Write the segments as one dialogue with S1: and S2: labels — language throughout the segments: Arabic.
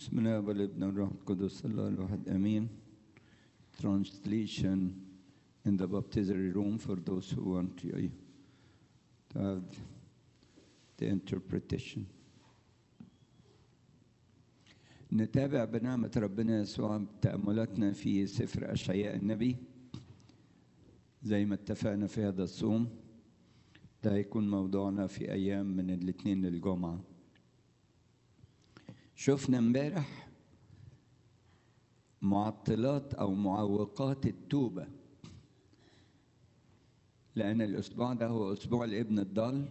S1: بسم الله والابن والروح القدس الله الواحد امين. Translation in the baptistry room for those who want to have the interpretation. نتابع بنعمة ربنا يسوع تأملاتنا في سفر أشعياء النبي زي ما اتفقنا في هذا الصوم. ده هيكون موضوعنا في أيام من الاثنين للجمعة. شفنا امبارح معطلات أو معوقات التوبة، لأن الأسبوع ده هو أسبوع الابن الضال،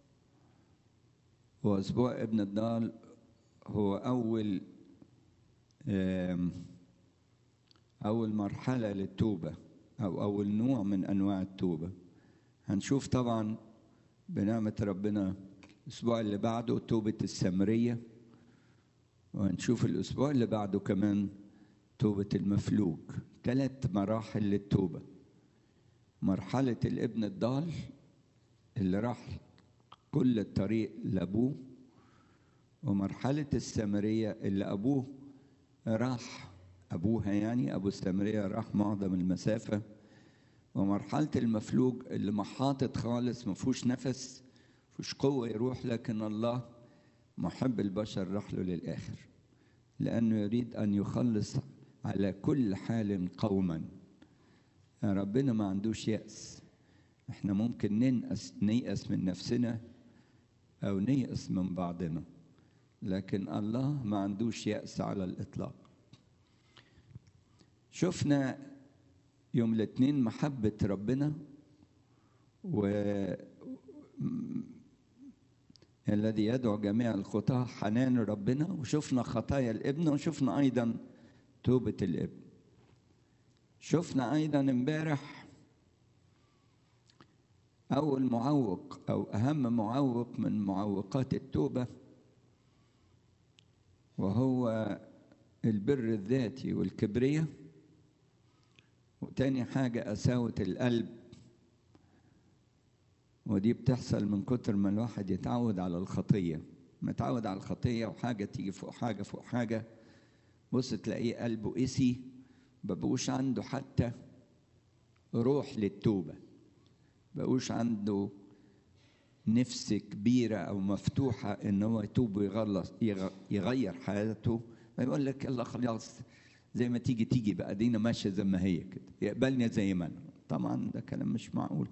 S1: وأسبوع ابن الضال هو أول مرحلة للتوبة أو أول نوع من أنواع التوبة. هنشوف طبعا بنعمة ربنا الأسبوع اللي بعده توبة السامرية، وهنشوف الأسبوع اللي بعده كمان توبة المفلوج. 3 مراحل للتوبة: مرحلة الابن الضال اللي راح كل الطريق لأبوه، ومرحلة السامرية اللي أبوها يعني أبو السامرية راح معظم المسافة، ومرحلة المفلوج اللي محاطط خالص مفهوش نفس مفهوش قوة يروح، لكن الله محب البشر راح له للآخر لأنه يريد أن يخلص على كل حال قوما. ربنا ما عندوش يأس. احنا ممكن نيأس من نفسنا أو نيأس من بعضنا، لكن الله ما عندوش يأس على الإطلاق. شفنا يوم الاثنين محبة ربنا الذي يدعو جميع الخطاة حنان ربنا، وشفنا خطايا الابن، وشفنا أيضا توبة الابن. شفنا أيضا امبارح أول معوق أو أهم معوق من معوقات التوبة، وهو البر الذاتي والكبرية. وتاني حاجة قساوة القلب، ودي بتحصل من كتر ما الواحد يتعود على الخطية. متعود على الخطية وحاجة تيجي فوق حاجة فوق حاجة، بص تلاقيه قلبه قسي، مبقوش عنده حتى روح للتوبة، مبقوش عنده نفس كبيرة أو مفتوحة إن هو يتوب يغير حياته. يقول لك يلا خلاص زي ما تيجي بقى، دينا ماشية زي ما هي كده، يقبلني زي ما أنا. طبعا ده كلام مش معقول.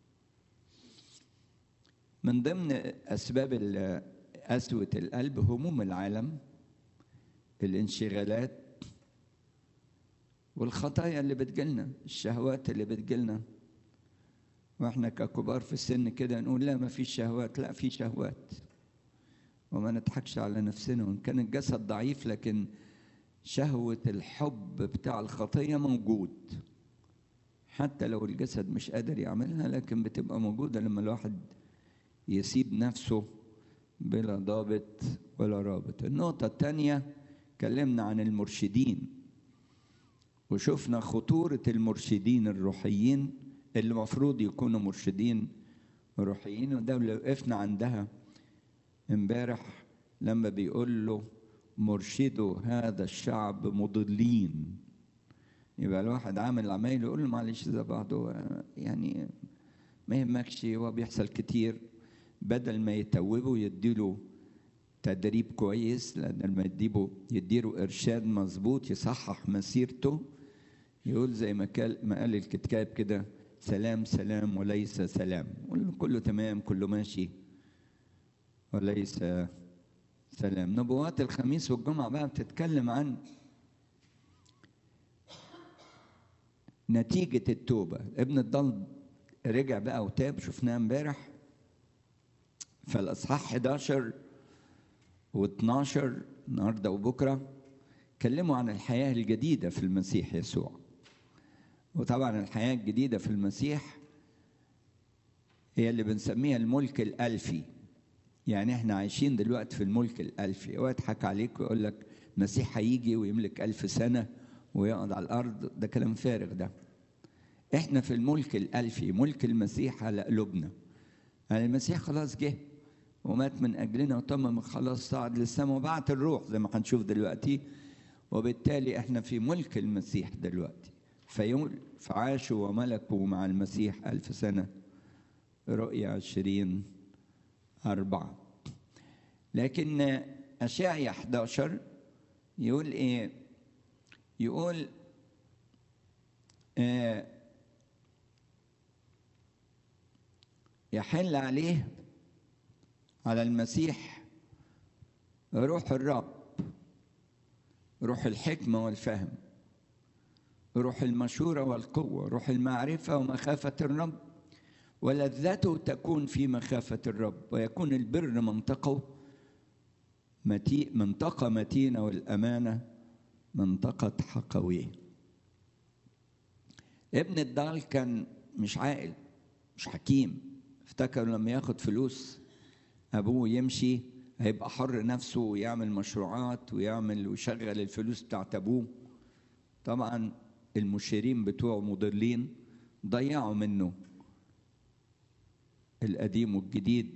S1: من ضمن أسباب قسوة القلب هموم العالم، الانشغالات والخطايا اللي بتجيلنا، الشهوات اللي بتجيلنا. واحنا ككبار في السن كده نقول لا ما فيش شهوات، لا في شهوات، وما نضحكش على نفسنا. وان كان الجسد ضعيف لكن شهوة الحب بتاع الخطية موجود، حتى لو الجسد مش قادر يعملها لكن بتبقى موجودة لما الواحد يسيب نفسه بلا ضابط ولا رابط. النقطة الثانية اتكلمنا عن المرشدين، وشفنا خطورة المرشدين الروحيين اللي مفروض يكونوا مرشدين روحيين. وده اللي وقفنا عندها امبارح لما بيقول له مرشدوا هذا الشعب مضلين. يبقى الواحد عامل عمايل يقول له معلش زي بعضه، يعني ما يهمكش، هو بيحصل كتير. بدل ما يتوبوا يديله تدريب كويس، لأن لما يديله إرشاد مظبوط يصحح مسيرته، يقول زي ما قال الكتاب كده: سلام سلام وليس سلام، كله تمام كله ماشي وليس سلام. نبوات الخميس والجمعة بقى بتتكلم عن نتيجة التوبة. ابن الضال رجع بقى وتاب، شفناه امبارح. فالأصحاح 11 و12 النهارده وبكره اتكلموا عن الحياة الجديدة في المسيح يسوع. وطبعا الحياة الجديدة في المسيح هي اللي بنسميها الملك الألفي. يعني احنا عايشين دلوقتي في الملك الألفي. هو يضحك عليك ويقول لك المسيح هيجي ويملك 1000 سنة ويقعد على الأرض، ده كلام فارغ ده. احنا في الملك الألفي، ملك المسيح على قلوبنا. يعني المسيح خلاص جه ومات من أجلنا وتمم خلاص، صعد للسماء وبعت الروح زي ما هنشوف دلوقتي. وبالتالي احنا في ملك المسيح دلوقتي، فعاشوا وملكوا مع المسيح 1000 سنة. رؤيا 20:4. لكن أشعيا 11 يقول ايه؟ يقول يحل عليه، على المسيح، روح الرب، روح الحكمة والفهم، روح المشورة والقوة، روح المعرفة ومخافة الرب، ولذته تكون في مخافة الرب، ويكون البر منطقة متينة، والأمانة منطقة حقوية. ابن الضال كان مش عاقل، مش حكيم. افتكر لما ياخد فلوس أبوه يمشي هيبقى حر نفسه ويعمل مشروعات ويشغل الفلوس بتاعت أبوه. طبعا المشيرين بتوعه مضلين، ضيعوا منه القديم والجديد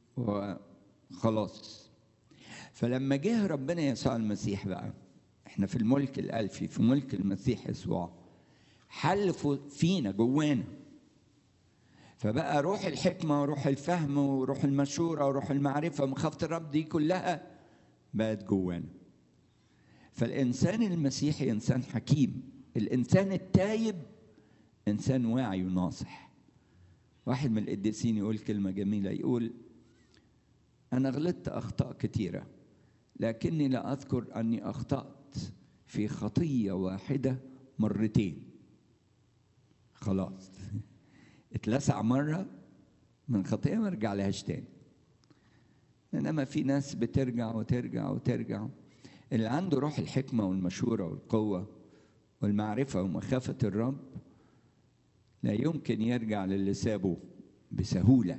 S1: وخلاص. فلما جه ربنا يسوع المسيح بقى، احنا في الملك الألفي، في ملك المسيح يسوع، حل فينا جوانا. فبقى روح الحكمة وروح الفهم وروح المشورة وروح المعرفة ومخافة الرب دي كلها بقت جوانا. فالإنسان المسيحي إنسان حكيم، الإنسان التايب إنسان واعي وناصح. واحد من القديسين يقول كلمة جميلة، يقول: أنا غلطت أخطاء كتيرة، لكني لا أذكر أني أخطأت في خطية واحدة مرتين. خلاص اتلسع مرة من خطيئة ما ارجع لهاش تاني. إنما في ناس بترجع وترجع وترجع. اللي عنده روح الحكمة والمشورة والقوة والمعرفة ومخافة الرب لا يمكن يرجع للي سابه بسهولة.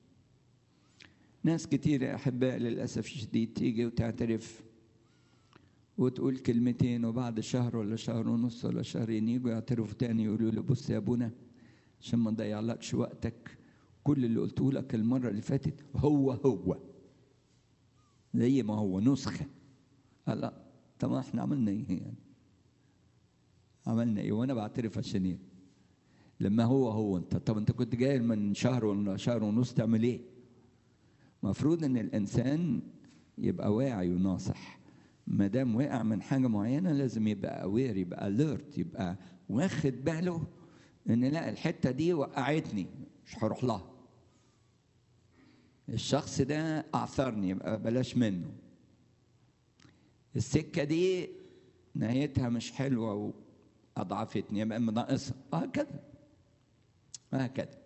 S1: ناس كتير يا أحباء للأسف الشديد تيجي وتعترف وتقول كلمتين، وبعد شهر ولا شهر ونص ولا شهرين يجوا يعترفوا تاني يقولوا له: بص يا أبونا، عشان ما نضيعلكش وقتك، كل اللي قلته لك المرة اللي فاتت هو زي ما هو نسخة. لا، طب احنا عملنا ايه يعني؟ عملنا ايه وانا بعترف عشان ايه؟ لما هو انت، طب انت كنت جاي من شهر ولا شهر ونص تعمل ايه؟ مفروض ان الانسان يبقى واعي وناصح. ما دام وقع من حاجه معينه لازم يبقى اوير، يبقى اليرت، يبقى واخد باله ان لا، الحته دي وقعتني، مش هروح لها. الشخص ده اعثرني، يبقى بلاش منه. السكه دي نهايتها مش حلوه واضعفتني، يبقى ناقصها. هكذا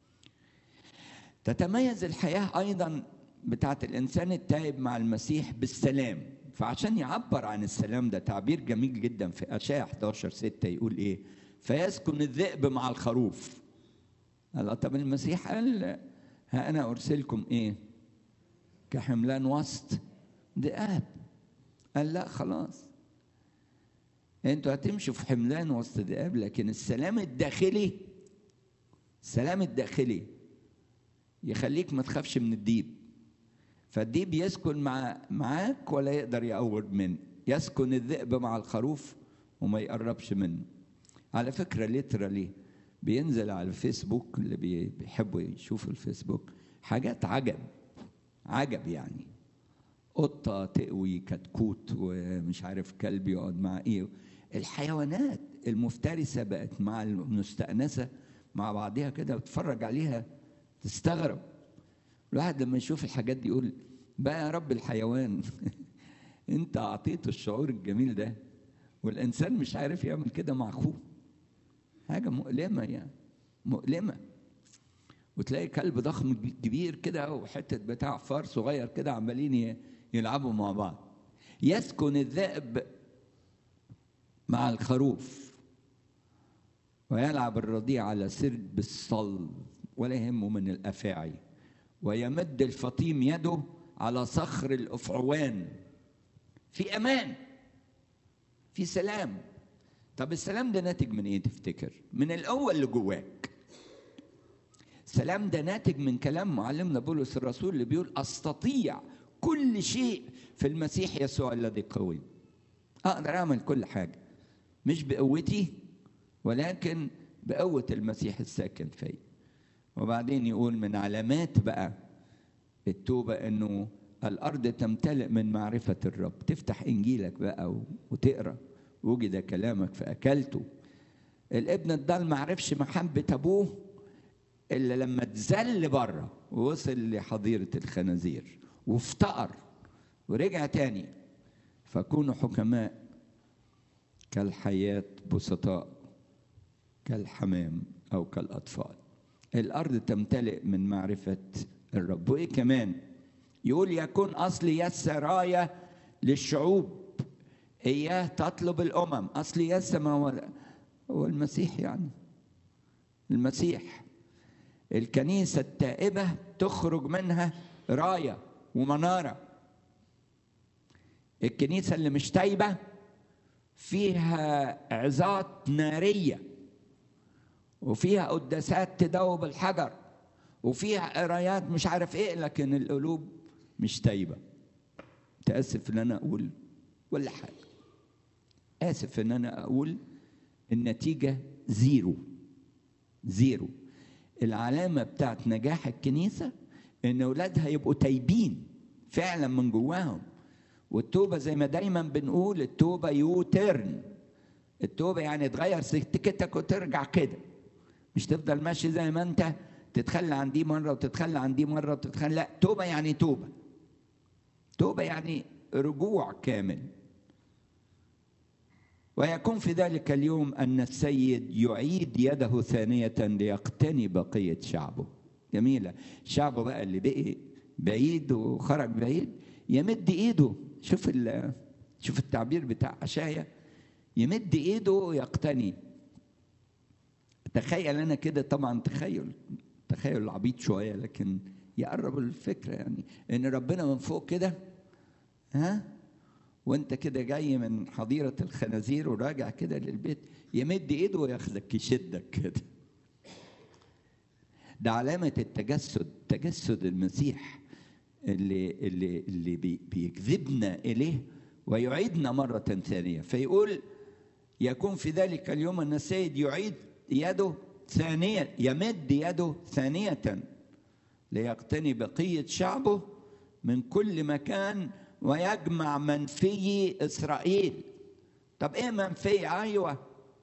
S1: تتميز الحياه ايضا بتاعت الانسان التائب مع المسيح بالسلام. فعشان يعبر عن السلام ده تعبير جميل جدا في اشعيا 11:6 يقول ايه؟ فيسكن الذئب مع الخروف. قال طب المسيح قال: ها انا ارسلكم ايه؟ كحملان وسط ذئاب. قال لا، خلاص انتوا هتمشوا في حملان وسط ذئاب، لكن السلام الداخلي يخليك ما تخافش من الديب. فالديب يسكن معاك ولا يقدر يقرب منه. يسكن الذئب مع الخروف وما يقربش منه. على فكرة ليه بينزل على الفيسبوك، اللي بيحبوا يشوفوا الفيسبوك، حاجات عجب يعني. قطة تقوي كتكوت، ومش عارف كلب يقعد مع ايه. الحيوانات المفترسة بقت مع المستأنسة مع بعضها كده، وتتفرج عليها تستغرب. الواحد لما يشوف الحاجات دي يقول: بقى يا رب الحيوان انت اعطيته الشعور الجميل ده، والانسان مش عارف يعمل كده مع اخوه. حاجه مؤلمه يعني، مؤلمه. وتلاقي كلب ضخم كبير كده وحته بتاع فار صغير كده عمالين يلعبوا مع بعض. يسكن الذئب مع الخروف، ويلعب الرضيع على سرب الصلب ولا يهمه من الافاعي، ويمد الفطيم يده على صخر الأفعوان. في أمان، في سلام. طب السلام ده ناتج من إيه تفتكر؟ من القوة اللي جواك. السلام ده ناتج من كلام معلمنا بولس الرسول اللي بيقول أستطيع كل شيء في المسيح يسوع الذي قوي. أقدر أعمل كل حاجة، مش بقوتي ولكن بقوة المسيح الساكن فيا. وبعدين يقول من علامات بقى التوبة إنه الأرض تمتلئ من معرفة الرب. تفتح إنجيلك بقى وتقرأ، وجد كلامك فأكلته. الابن الضال ما عرفش محبة أبوه إلا لما اتذل بره ووصل لحظيرة الخنازير وافتقر ورجع تاني. فكونوا حكماء كالحياة بسطاء كالحمام أو كالأطفال. الأرض تمتلئ من معرفة الرب. وإيه كمان يقول يكون أصل يس راية للشعوب، إياه تطلب الأمم. أصل يس ما هو المسيح، يعني المسيح. الكنيسة التائبة تخرج منها راية ومنارة. الكنيسة اللي مش تايبة فيها عظات نارية، وفيها قداسات تدوب الحجر، وفيها قرايات مش عارف ايه، لكن القلوب مش تايبة. تأسف ان انا اقول ولا حاجة، آسف ان انا اقول النتيجة زيرو. العلامة بتاعت نجاح الكنيسة ان اولادها يبقوا تايبين فعلا من جواهم. والتوبة زي ما دايما بنقول التوبة يوترن. التوبة يعني تغير سكتك وترجع كده، مش تفضل ماشي زي ما انت تتخلى عن دي مرة وتتخلى عن دي مرة وتتخلى. لا، توبة يعني توبة يعني رجوع كامل. ويكون في ذلك اليوم أن السيد يعيد يده ثانية ليقتني بقية شعبه. جميلة. شعبه بقى اللي بقي بعيد وخرج بعيد يمد ايده. شوف التعبير بتاع أشعيا، يمد ايده ويقتني. تخيل انا كده، طبعا تخيل عبيط شويه لكن يقرب الفكره، يعني ان ربنا من فوق كده، وانت كده جاي من حظيره الخنازير وراجع كده للبيت، يمد ايده وياخدك يشدك كده. ده علامه تجسد المسيح اللي بيجذبنا اليه ويعيدنا مره ثانيه. فيقول يكون في ذلك اليوم ان السيد يعيد يده ثانية، يمد يده ثانية ليقتني بقية شعبه من كل مكان ويجمع منفي إسرائيل. طب إيه منفي؟ أيوة،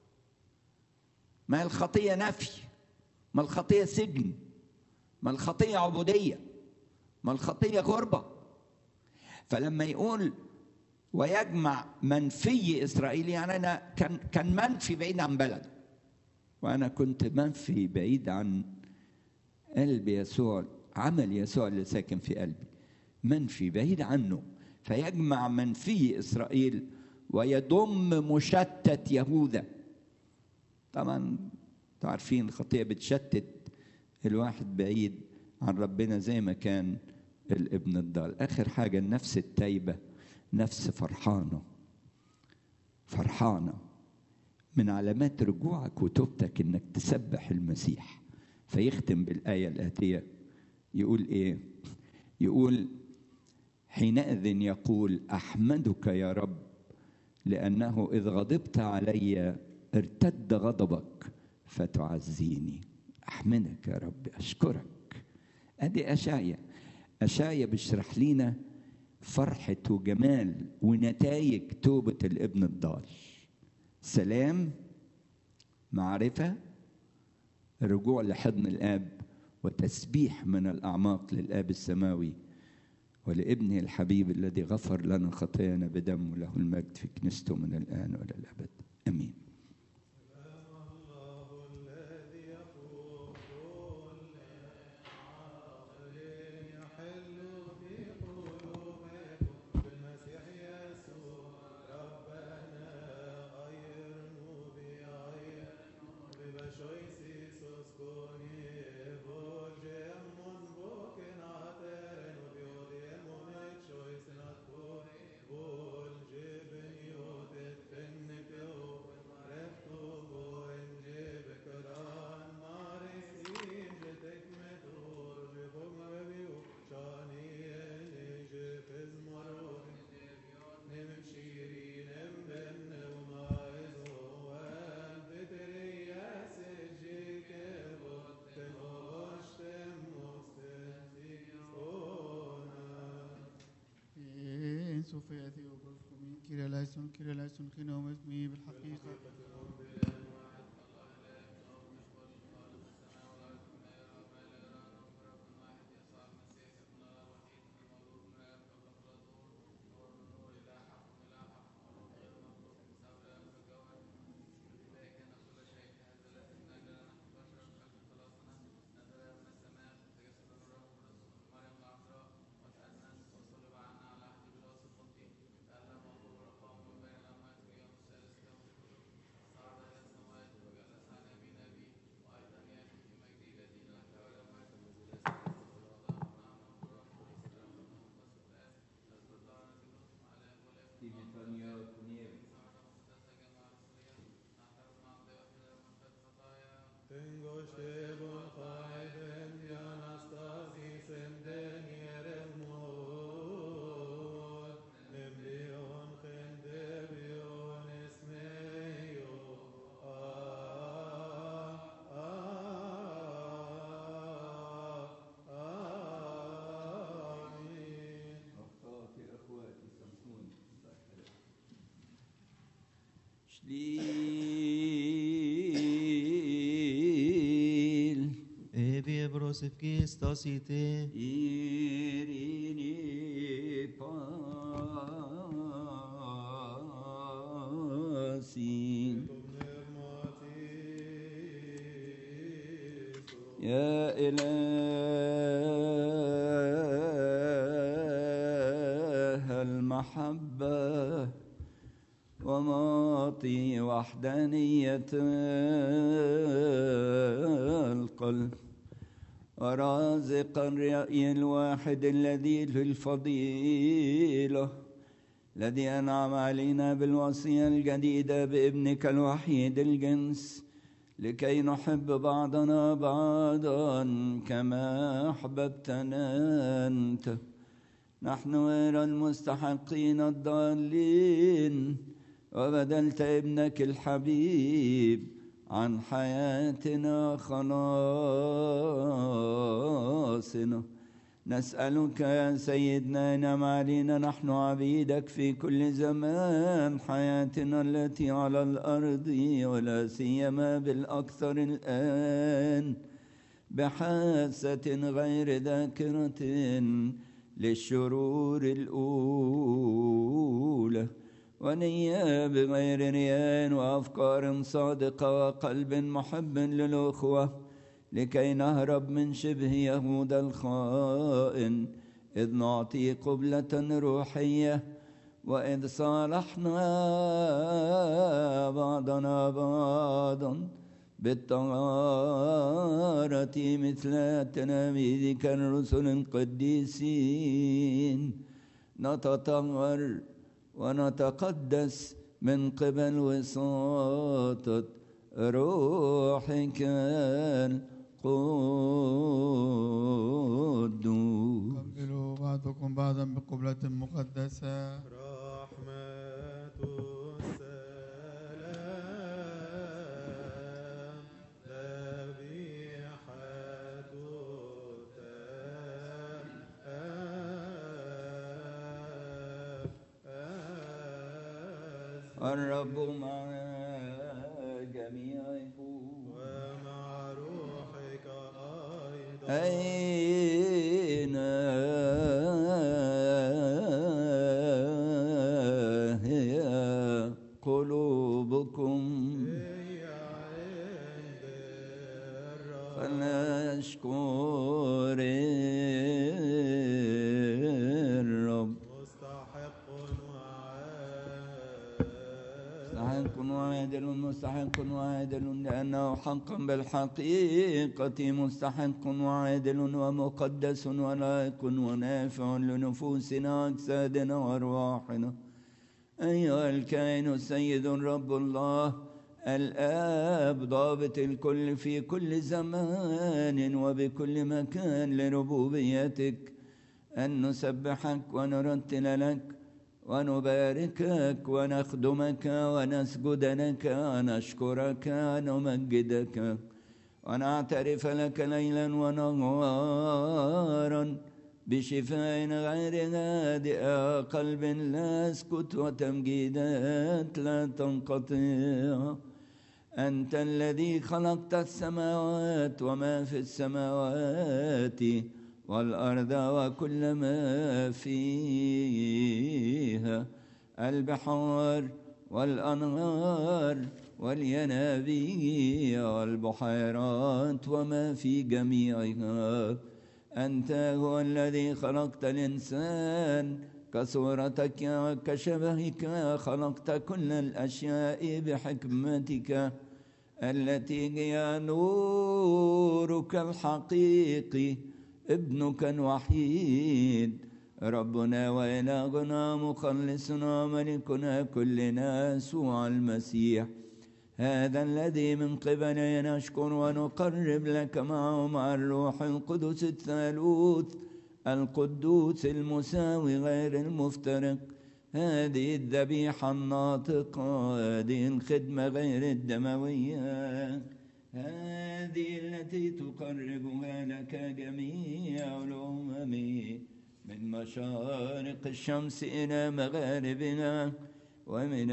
S1: ما الخطية نفي، ما الخطية سجن، ما الخطية عبودية، ما الخطية غربة. فلما يقول ويجمع منفي إسرائيل، يعني أنا كان منفي بعيد عن بلده، وأنا كنت منفي بعيد عن قلب يسوع، عمل يسوع اللي ساكن في قلبي، منفي بعيد عنه. فيجمع منفي إسرائيل ويضم مشتت يهوذا. طبعا تعرفين الخطية بتشتت الواحد بعيد عن ربنا زي ما كان الابن الضال. آخر حاجة النفس التايبة نفس فرحانة. من علامات رجوعك وتوبتك انك تسبح المسيح. فيختم بالآية الآتية، يقول ايه؟ يقول حينئذ يقول أحمدك يا رب لأنه إذ غضبت علي ارتد غضبك فتعزيني. أحمدك يا رب، أشكرك. أدي أشعيا بيشرح لنا فرحة وجمال ونتائج توبة الابن الضال. سلام، معرفة، الرجوع لحضن الآب، وتسبيح من الأعماق للآب السماوي ولابنه الحبيب الذي غفر لنا خطايانا بدمه، له المجد في كنيسته من الآن وإلى الأبد. آمين.
S2: سوفياتي وبركمين كيري لايسون خينهم اسمي بالحقيقة
S1: Şlil
S3: Ebi brosif kistasite
S1: irini pasin Ya إله المحبة ومعطي وحدانية القلب ورازق الرأي الواحد الذي في الفضيلة الذي أنعم علينا بالوصية الجديدة بابنك الوحيد الجنس لكي نحب بعضنا بعضا كما أحببتنا أنت نحن غير المستحقين الضالين وبدلت ابنك الحبيب عن حياتنا خلاصنا نسألك يا سيدنا انعم علينا نحن عبيدك في كل زمان حياتنا التي على الأرض ولا سيما بالأكثر الآن بحاسة غير ذاكرة للشرور الأولى ونية بغير رياء وأفكار صادقة وقلب محب للأخوة لكي نهرب من شبه يهود الخائن إذ نعطي قبلة روحية وإذ صالحنا بعضنا بعضا بالطهارة مثل تلاميذك الرسل القديسين نتطهر ونتقدس من قبل وساطة روحك القدوس.
S2: قبلوا بعضكم بعضا بقبلة مقدسة.
S1: الرب مع جميعكم
S4: ومع روحك أيضا.
S1: أين هي قلوبكم
S4: هي عند الرب.
S1: فلنشكر الرب. مستحق وعادل لأنه حقا بالحقيقة مستحق وعادل ومقدس ولائق ونافع لنفوسنا أجسادنا وأرواحنا أيها الكائن السيد الرب الله الآب ضابط الكل في كل زمان وبكل مكان لربوبيتك أن نسبحك ونرتل لك ونباركك ونخدمك ونسجد لك ونشكرك ونمجدك ونعترف لك ليلا ونهارا بشفاء غير هادئ قلب لا يسكت وتمجيدات لا تنقطع. أنت الذي خلقت السماوات وما في السماوات والأرض وكل ما فيها، البحار والأنهار والينابيع والبحيرات وما في جميعها. أنت هو الذي خلقت الإنسان كصورتك وكشبهك، خلقت كل الأشياء بحكمتك التي هي نورك الحقيقي، ابنك الوحيد ربنا وإلهنا مخلصنا ملكنا كلنا يسوع المسيح، هذا الذي من قبله نشكر ونقرب لك معه مع الروح القدس الثالوث القدوس المساوي غير المفترق، هذه الذبيحة الناطقة، هذه الخدمة غير الدموية، هذه التي تقربها لك جميع الأمم من مشارق الشمس إلى مغاربها ومن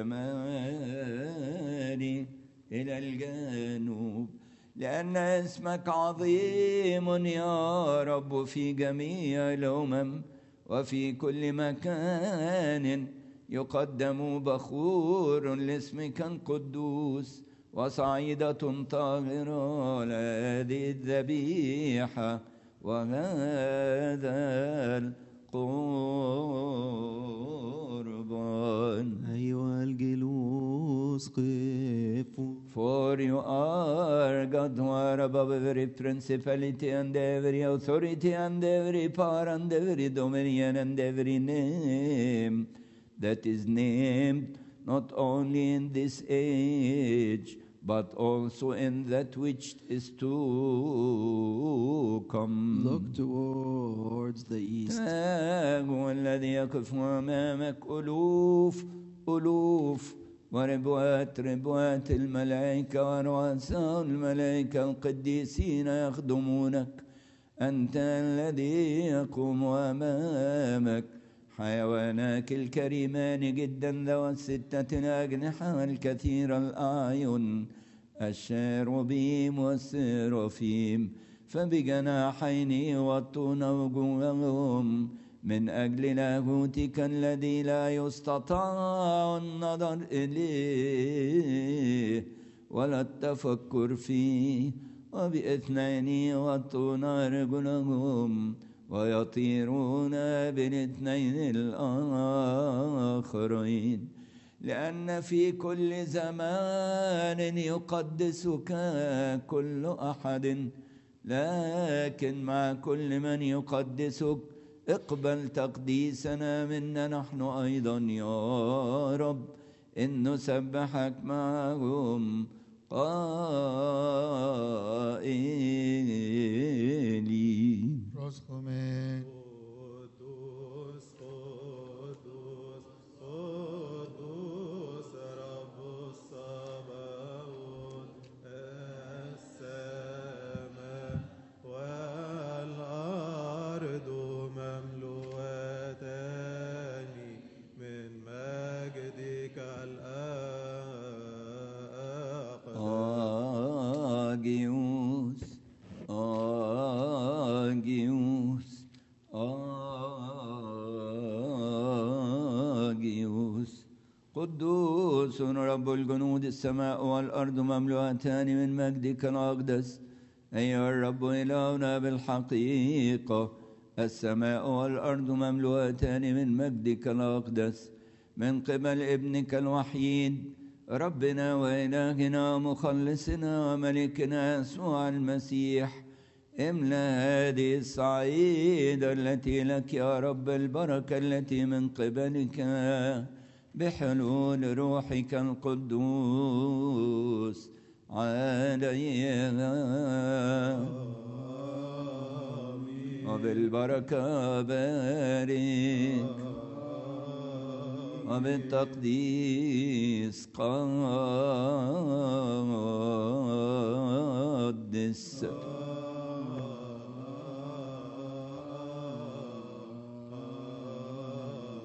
S1: الشمال إلى الجنوب، لأن اسمك عظيم يا رب في جميع الأمم وفي كل مكان يقدم بخور لاسمك القدوس وصعيدة طاهرة لهذه الذبيحة وهذا القربان.
S3: أيها الجلوس قفوا.
S1: For you are God, who are above every principality and every authority and every power and every dominion and every name that is named, not only in this age, but also in that which is to come.
S3: Look towards the east.
S1: هو الذي يقف أمامك ألوف وربوات الملائكة ورؤساء الملائكة القديسين يخدمونك. أنت الذي يقوم أمامك حيواناك الكريمان جدا ذوى الستة الأجنحة والكثير الأعين، الشيروبيم والسيرافيم، فبجناحين يوطون وجوههم من أجل لاهوتك الذي لا يستطاع النظر إليه ولا التفكر فيه، وباثنين يوطون رجلهم ويطيرون بالاثنين الآخرين، لأن في كل زمان يقدسك كل أحد، لكن مع كل من يقدسك اقبل تقديسنا منا نحن أيضا يا رب، إن نسبحك معهم قائلين.
S2: رزقمين
S4: قدوس قدوس قدوس رب الصباوت، السماء والأرض مملوءتان من مجدك الأقدس.
S1: آجيوس قدوس رب الجنود، السماء والأرض مملوءتان من مجدك الأقدس. أيها الرب إلهنا بالحقيقة، السماء والأرض مملوءتان من مجدك الأقدس من قبل ابنك الوحيد ربنا وإلهنا مخلصنا وملكنا يسوع المسيح. املأ هذه الصعيدة التي لك يا رب البركة التي من قبلك بحلول روحك القدوس عليها، وبالبركة بارك وبالتقديس قدس.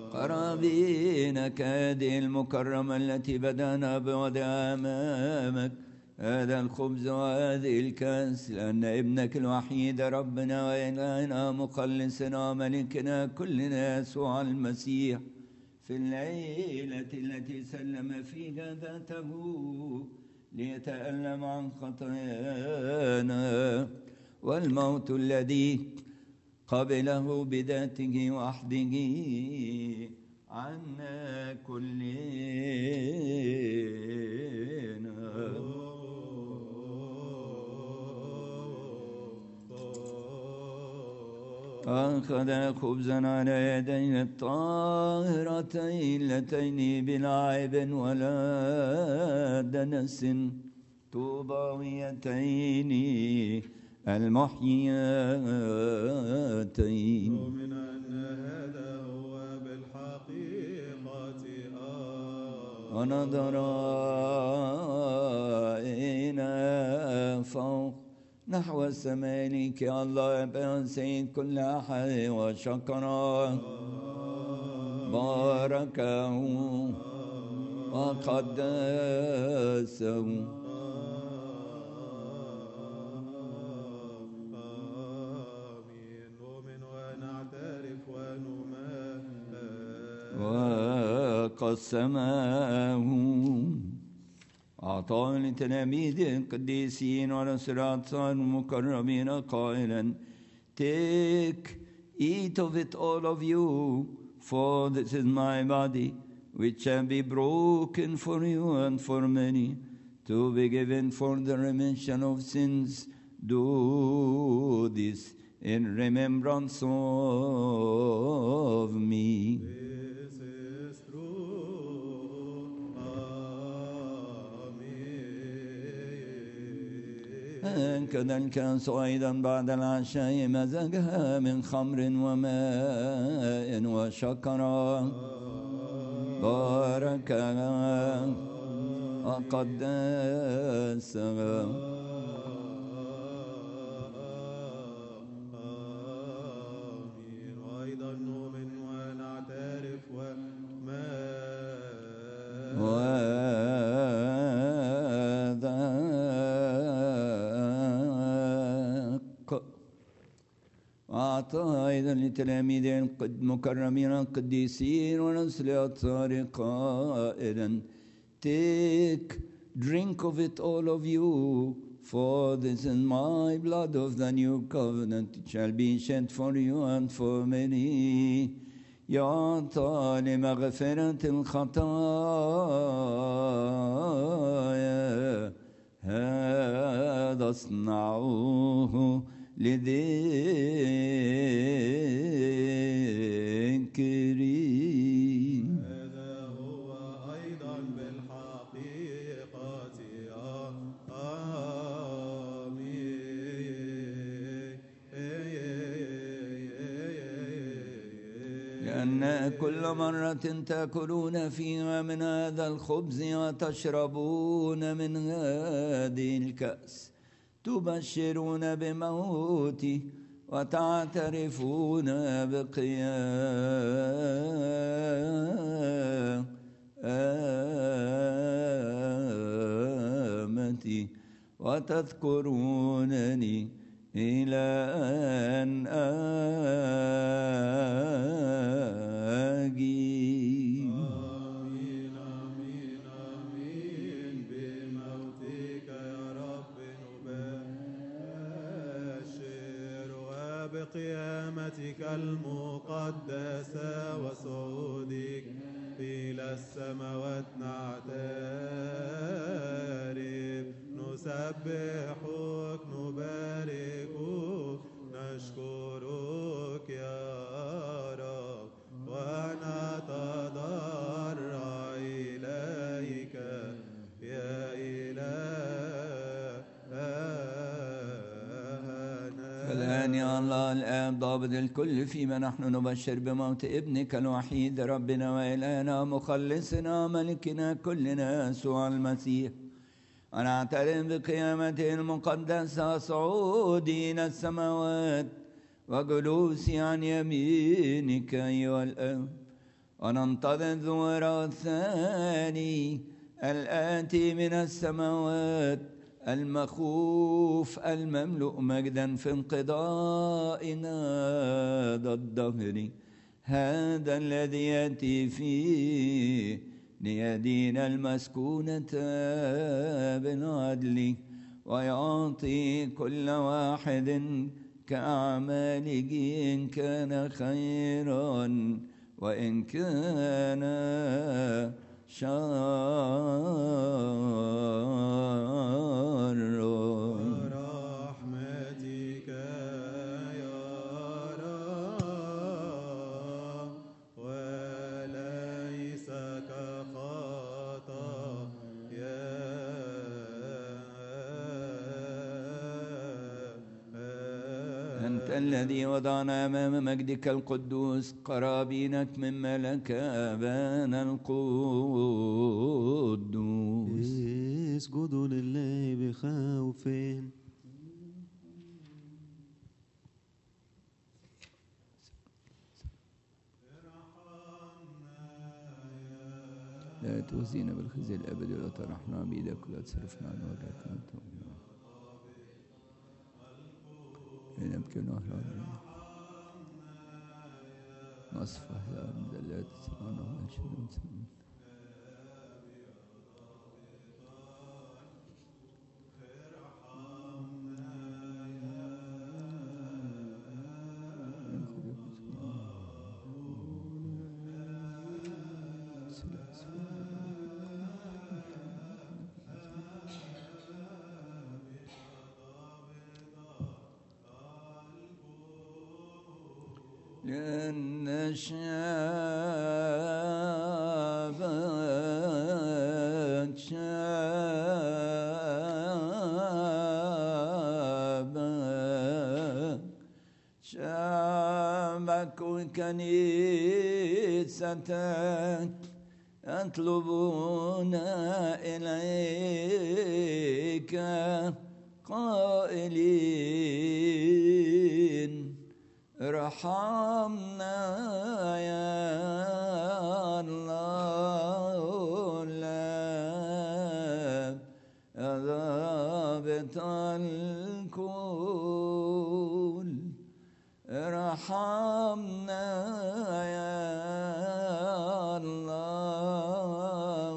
S1: قرابينك هذه المكرمة التي بدأنا بوضعها أمامك هذا الخبز وهذه الكأس لأن ابنك الوحيد ربنا وإلهنا مخلصنا ملكنا كلنا يسوع المسيح في الليلة التي سلم فيها ذاته ليتألم عن خطايانا والموت الذي قبله بذاته وحده عنا كلنا أخذ خبزا على يديه الطاهرتين اللتين بلا عيب ولا دنس طوباويتين المحييتين
S4: ومن أن هذا هو بالحقيقة
S1: ونظر إلى فوق نحو السماء لك يا الله أبا سيد كل أحد وشكره باركه وقدسه
S4: آمين نؤمن ونعترف ونمهد
S1: وقسمه أعطاه لتلاميذ القديسين ورسولات المكرمين قائلا Take, eat of it all of you, for this is my body, which shall be broken for you and for many, to be given for the remission of sins. Do this in remembrance of me.
S4: This is true. آمين
S1: هكذا الكأس أيضا بعد العشاء مزجها من خمر وماء وشكرا باركها وقدسها
S4: آمين وأيضا نؤمن ونعترف
S1: وأعطى أيضا لتلاميذ المكرمين القديسين ونسل أطهار قائلا Take, drink of it all of you, for this is my blood of the new covenant, it shall be shed for you and for many. يعطى لمغفرة الخطايا هذا اصنعوه لذكري
S4: هذا هو أيضا بالحقيقة
S1: لأن كل مرة تأكلون فيها من هذا الخبز وتشربون من هذه الكأس تبشرون بموته وتعترفون بقيامته وتذكرونني إلى أن آجي
S4: آمين آمين آمين بموتك يا رب نبشر وبقيامتك المقدسة وصعودك إلى السماوات نعترف نسبحك نباركك نشكرك يا رب ونتضرع إليك يا إلهنا
S1: فالآن يا الله الآب ضابط الكل فيما نحن نبشر بموت ابنك الوحيد ربنا وإلهنا مخلصنا ملكنا كلنا يسوع المسيح ونعترف بقيامته المقدسة صعودي إلى السماوات وجلوسي عن يمينك أيها الآب وننتظر الظهور الثاني الآتي من السماوات المخوف المملوء مجدا في انقضائنا الدهر، هذا الذي يأتي فيه ليدين المسكونة بالعدل ويعطي كل واحد كأعماله إن كان خيرا وإن كان شرا.
S4: برحمتك يا رب وليس كخطايا.
S1: أنت الذي وضعنا أمام مجدك القدوس قرابينك من ملك أبانا القدوس.
S3: اسجدوا لله بخوف.
S1: لا تؤذينا بالخزي الأبدي ولا ترحنا بيدك ولا تصرفنا عن وجهك أنت نبكي ونهرب نصفح يا رب لا تسمعنا ولا شيء. لأن شعبك وكنيستك يطلبون إليك قائلين ارحمنا يا الله يا ضابط الكل، ارحمنا يا الله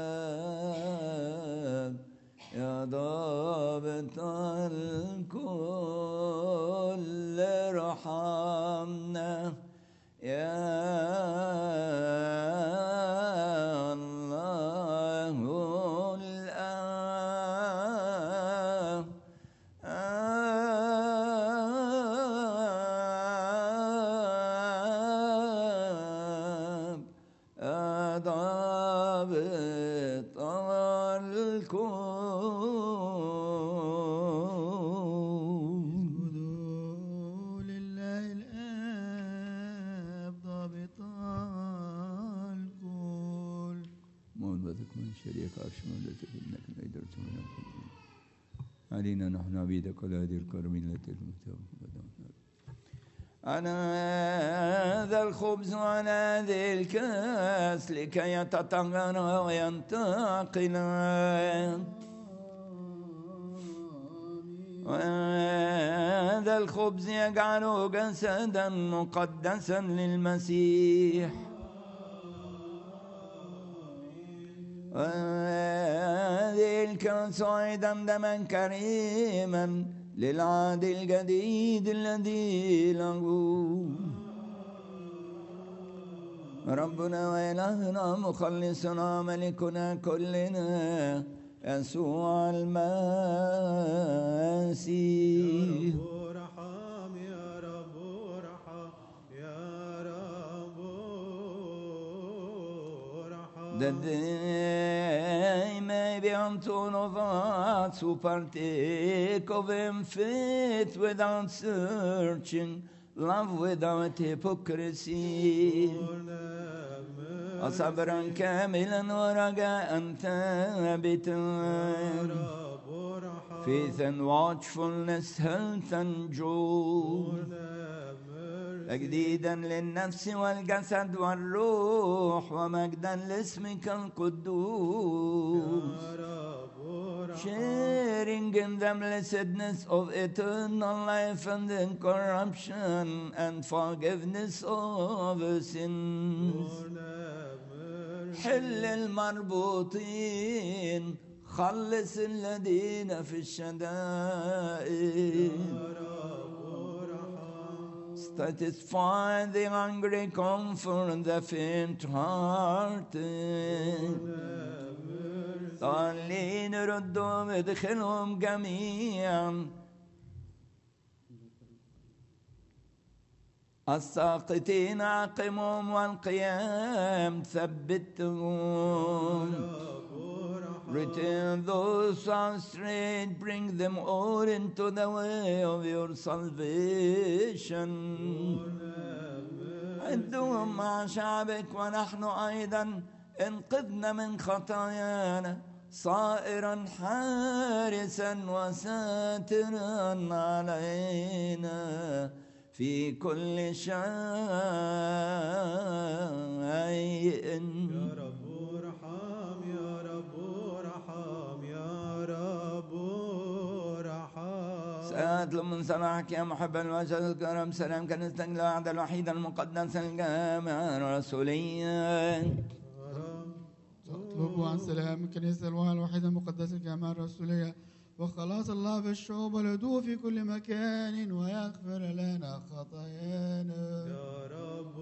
S1: يا ضابط الكل، ارحمنا يا الله الآب. ضابط الكون
S2: لله الآب ضابط الكل.
S1: موعظتك من شريك عرش مولدتك إنك لا يدرس من علينا نحن عبيدك ولا هذه الكرمين التي أنا هذا الخبز وعلى هذه الكاس لكي يتطهر وينتقل، وهذا الخبز يجعله جسدا مقدسا للمسيح، وهذه الكاس أيضا دما كريما للعهد الجديد الذي له ربنا وإلهنا مخلصنا ملكنا كلنا يسوع المسيح.
S4: ارحم يا رب ارحم يا رب ارحم.
S1: That they may be unto of us who partake of him faith without searching, love without hypocrisy, صبرا كاملا ورجاء ثابتا, faith and watchfulness, health and joy, تجديدا للنفس والجسد والروح ومجدا لاسمك القدوس. Sharing in the blessedness of eternal life and incorruption and forgiveness of sins. حل المربوطين خلص الذين في الشدائد. Satisfy the hungry, comfort the faint-hearted. ضالين ردهم ادخلهم جميعا. الساقطين عقمهم والقيام ثبتهم. Return those straight, bring them all into the way of your salvation. عدهم مع شعبك ونحن أيضا انقذنا من خطايانا صائرا حارسا وساترا علينا في كل شيء.
S4: يا رب ارحم يا رب ارحم يا رب ارحم.
S1: سأطلب من سماحك يا محب الوجه الكرم سلام كنيستك الوحدة الوحيدة المقدسة الجامعة الرسولية.
S2: تطلب عن سلام الكنيسة الوحيدة المقدسة الجامعة الرسولية وخلاص الله في الشعوب والهدوء في كل مكان ويغفر لنا خطايانا.
S4: يا رب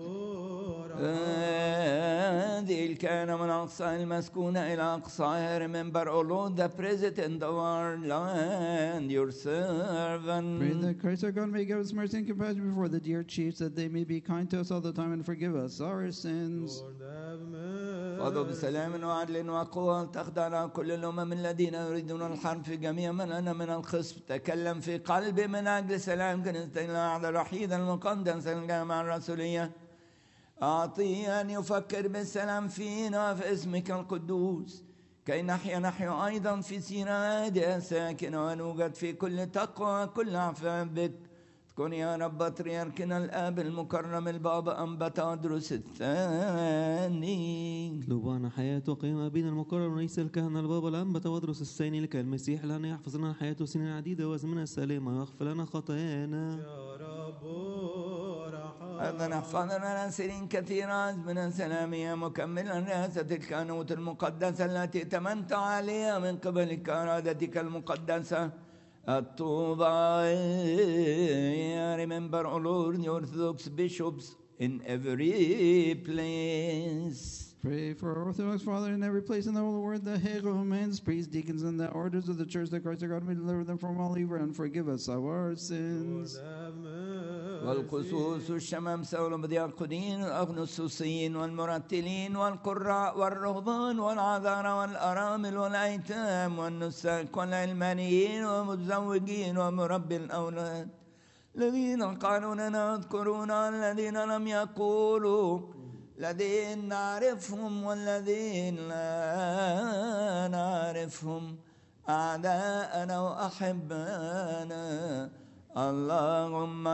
S1: هذه الكائنة من أقصى المسكونة إلى أقصاها. Remember, O Lord, the President of our land, your servant.
S5: Pray that Christ our God may give us mercy and compassion before the dear chiefs, that they may be kind to us all the time and forgive us our sins.
S1: فضوا بسلام وعدل وقوة تخضع كل الأمم الذين يريدون الحرب في جميع من أنا من الخصم. تكلم في قلبي من أجل سلام كنيستك الوحدة الوحيدة المقدسة الجامعة الرسولية. أعطي أن يفكر بالسلام فينا في اسمك القدوس كي نحيا نحن أيضا في سيرة هادئة ساكنة ونوجد في كل تقوى كل عفاف بك. تكون يا رب بطريركنا الآب المكرم البابا أنبا تدرس الثاني.
S3: اطلبوا حياة وقيمة أبينا المكرم رئيس الكهنة البابا الأنبا تودرس الثاني لكي المسيح لنا يحفظ لنا حياته سنين عديدة وأزمنة سليمة ويغفر لنا خطايانا.
S4: يا رب
S1: أيضا احفظنا سنين كثيرة أزمنة سلامية مكملا رئاسة الكهنوت المقدسة التي ائتمنت عليها من قبل إرادتك المقدسة الطوبى. Remember, O Lord, the Orthodox bishops in every place.
S5: Pray for our Orthodox Father in every place in the whole world, the Hegomens, priests, deacons, and the orders of the church, that Christ our God may deliver them from all evil and forgive us our sins.
S1: والقصوص والشمامسة والمدياقونين والأغنوصوصيين والمرتلين والقراء والرهبان والعذارى والأرامل والأيتام والنساك والعلمانيين والمتزوجين ومربي الأولاد الذين قانوننا يذكرون الذين لم يقولوا الذين نعرفهم والذين لا نعرفهم أعداءنا وأحبانا. اللهم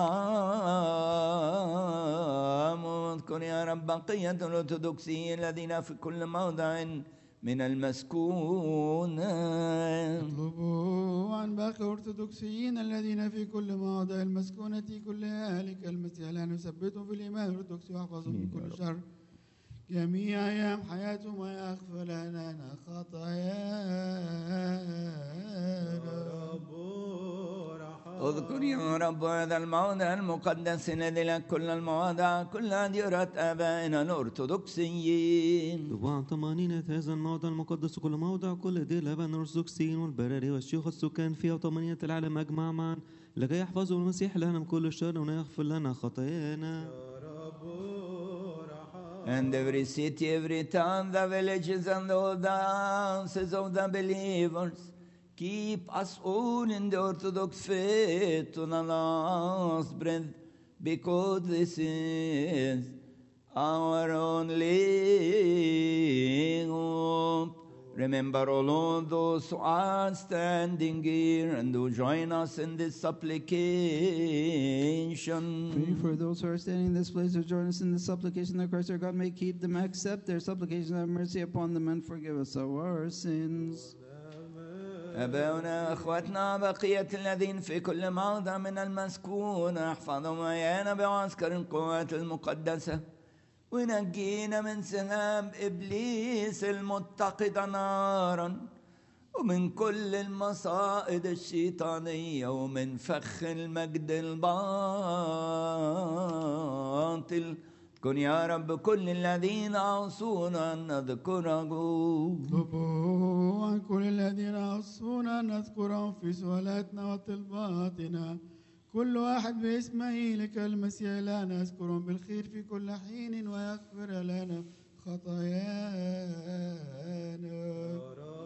S1: ارحم واذكر يا رب بقية الأرثوذكسيين الذين في كل موضع من المسكون.
S2: اطلبوا عن باقي الأرثوذكسيين الذين في كل موضع المسكونة كل أهلك المسيح لأن يثبتهم في الإيمان الأرثوذكسي واحفظهم من كل شر جميع أيام حياتهم ويغفر لنا خطايانا.
S1: اذكر يا رب هذا الموضع المقدس الذي لك كل المواضع كل أديرة آبائنا الأرثوذكسيين.
S3: اطلبوا عن طمأنينة هذا الموضع المقدس كل موضع كل دير الآباء الأرثوذكسيين والبراري والشيوخ السكان فيها وطمأنينة العالم أجمع معا لكي يحفظوا المسيح لنا من كل شر ويغفر لنا خطايانا.
S1: And every city, every town, the villages and all the houses of the believers, keep us all in the Orthodox faith to the last breath, because this is our only hope. Remember all those who are standing here and who join us in this supplication.
S5: Praying for those who are standing in this place to join us in the supplication that Christ our God may keep them, accept their supplication, have mercy upon them, and forgive us our sins.
S1: أباؤنا أخواتنا بقية الذين في كل موضع من المسكون احفظهم ويانا بعسكر القوات المقدسة ونجينا من سهام إبليس المتقدة نارا ومن كل المصائد الشيطانية ومن فخ المجد الباطل. كن يا رب كل الذين عصونا أن نذكره.
S2: اطلبوا عن كل الذين عصونا أن نذكرهم في سؤالاتنا وطلباتنا كل واحد باسمه لك المسيح لا نذكرهم بالخير في كل حين ويغفر لنا خطايانا.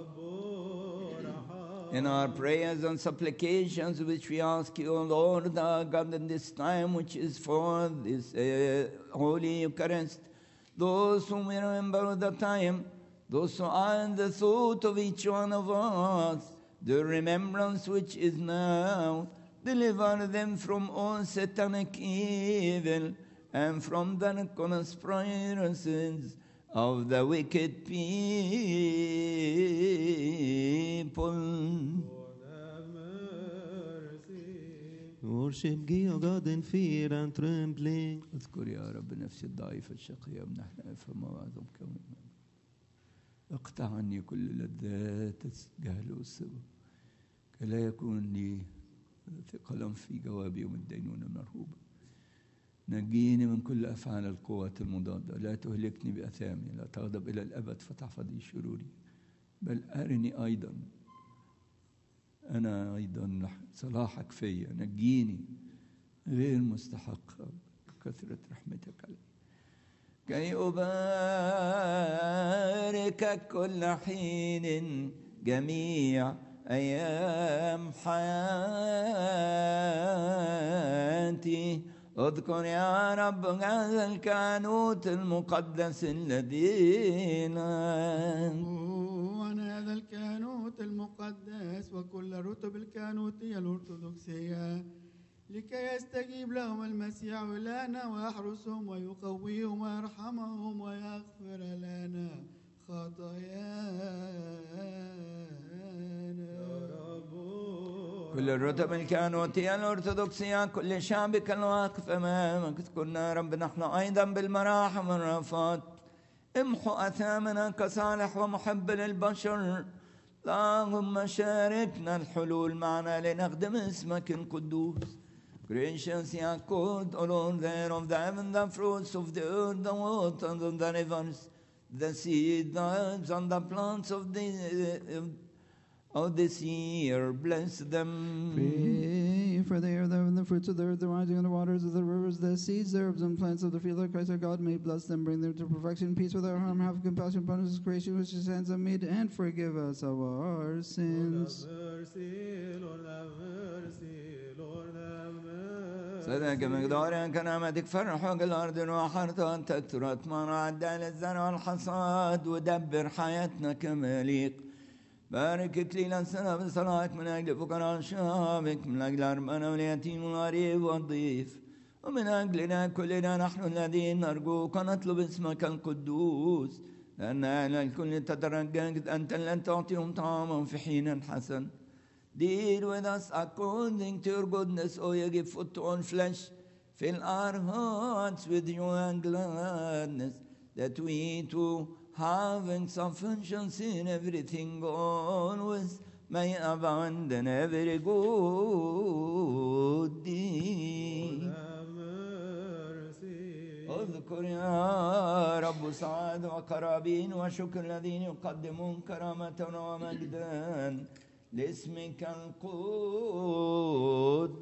S1: In our prayers and supplications which we ask you, O Lord our God, in this time which is for this Holy Eucharist, those whom we remember at the time, those who are in the thought of each one of us, the remembrance which is now, deliver them from all satanic evil and from the conspiracies of the wicked people.
S3: Worship God in fear and trembling.
S1: اذكر يا رب نفسي الضعيفة الشقية ونحن فما وعظم كون اقطع عني كل لذات الجهل والسبب كلا يكون لي ثقلا في جوابي ومن الدينونة مرهوبة. نجيني من كل أفعال القوات المضادة، لا تهلكني بأثامي، لا تغضب إلى الأبد فتحفظي شروري، بل أرني أيضا أنا أيضا صلاحك فيا. نجيني غير مستحق كثرة رحمتك علي كي أباركك كل حين جميع أيام حياتي. اذكر يا رب هذا الكهنوت المقدس الذين
S2: وعن هذا الكهنوت المقدس وكل رتب الكهنوتية الأرثوذكسية لكي يستجيب لهم المسيح إلهنا ويحرسهم ويقويهم ويرحمهم ويغفر لنا خطايانا.
S1: كل الرتب الكهنوتية الأرثوذكسية كل شعبك الواقف أمامك اذكرنا رب نحن أيضا بالمراحم والرأفات. امحو أثامنا كصالح ومحب للبشر. اللهم شاركنا الحلول معنا لنخدم اسمك القدوس. Gracious Yaakov, O Lord, there of the heaven, the fruits of the earth, the waters of the rivers, the seed, the herbs, and the plants of this year, bless them.
S5: Pray for the air, the fruits of the earth, the rising of the waters of the rivers, the seeds, the herbs, and plants of the field, that Christ our God may bless them, bring them to perfection, peace without harm, have compassion upon His creation which His hands have made, and forgive us our sins.
S4: Lord have mercy, Lord have mercy, Lord have mercy.
S1: صدق مقدار كرامتك فرح الأرض وحرثها أن تكثر أطمان عدال الزرع والحصاد ودبر حياتنا كما يليق. بارك إكليل السنة بصلاحك من أجل فقراء شعبك من أجل أرمنا واليتيم والغريب والضيف ومن أجلنا كلنا نحن الذين نرجوك ونطلب اسمك القدوس لأن أهل الكل تترجاك أنت لن تعطيهم طعاما في حين حسن. Deal with us according to your goodness, O you give food to all flesh. Fill our hearts with joy and gladness, that we too, having sufficiency in everything always, may abound in every good deed.
S4: Have mercy.
S1: اذكر يا رب سعاد وقرابين وشكر الذين يقدمون كرامة ومجدا لاسمك القدوس.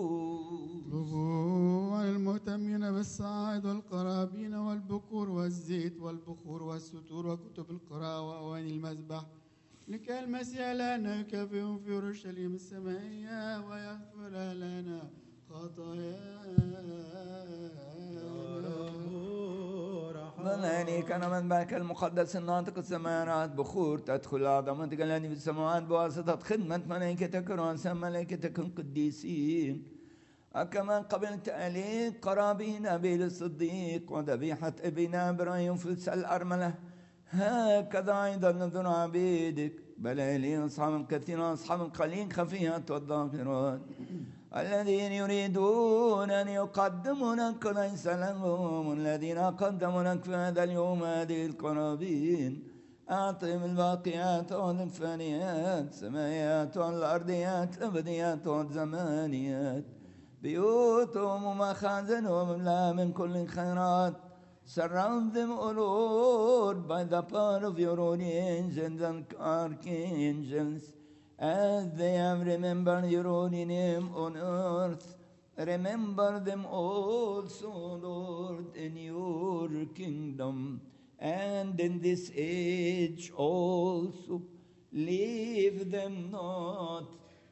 S2: اطلبوا عن المهتمين بالسعائد والقرابين والبكور والزيت والبخور والستور وكتب القراءة وأواني المذبح لكي المسيح لنا يكافئهم في أورشليم السمائية ويغفر لنا خطايانا.
S1: بلاني كان منبعك المقدس الناطق السماوات بخور تدخل عظمتك الذي في السماوات بواسطة خدمة ملائكتك ورؤساء ملائكتك القديسين كما قبلت عليك قرابين أبي الصديق وذبيحة ابن إبراهيم في الأرملة هكذا أيضا نذر عبيدك بل إلي أصحاب كثير أصحاب قليل خفيات والظاهرات الذين يريدون أن يقدموا لك ليس لهم الذين قدموا لك في هذا اليوم هذه القرابين أعطهم الباقيات والفانيات سمايات والأرضيات الأبديات والزمانيات بيوتهم ومخازنهم املا من كل خيرات. Surround them, O Lord, by the power of your holy angels and archangels, as they have remembered your holy name on earth. Remember them also, Lord, in your kingdom, and in this age also. Leave them not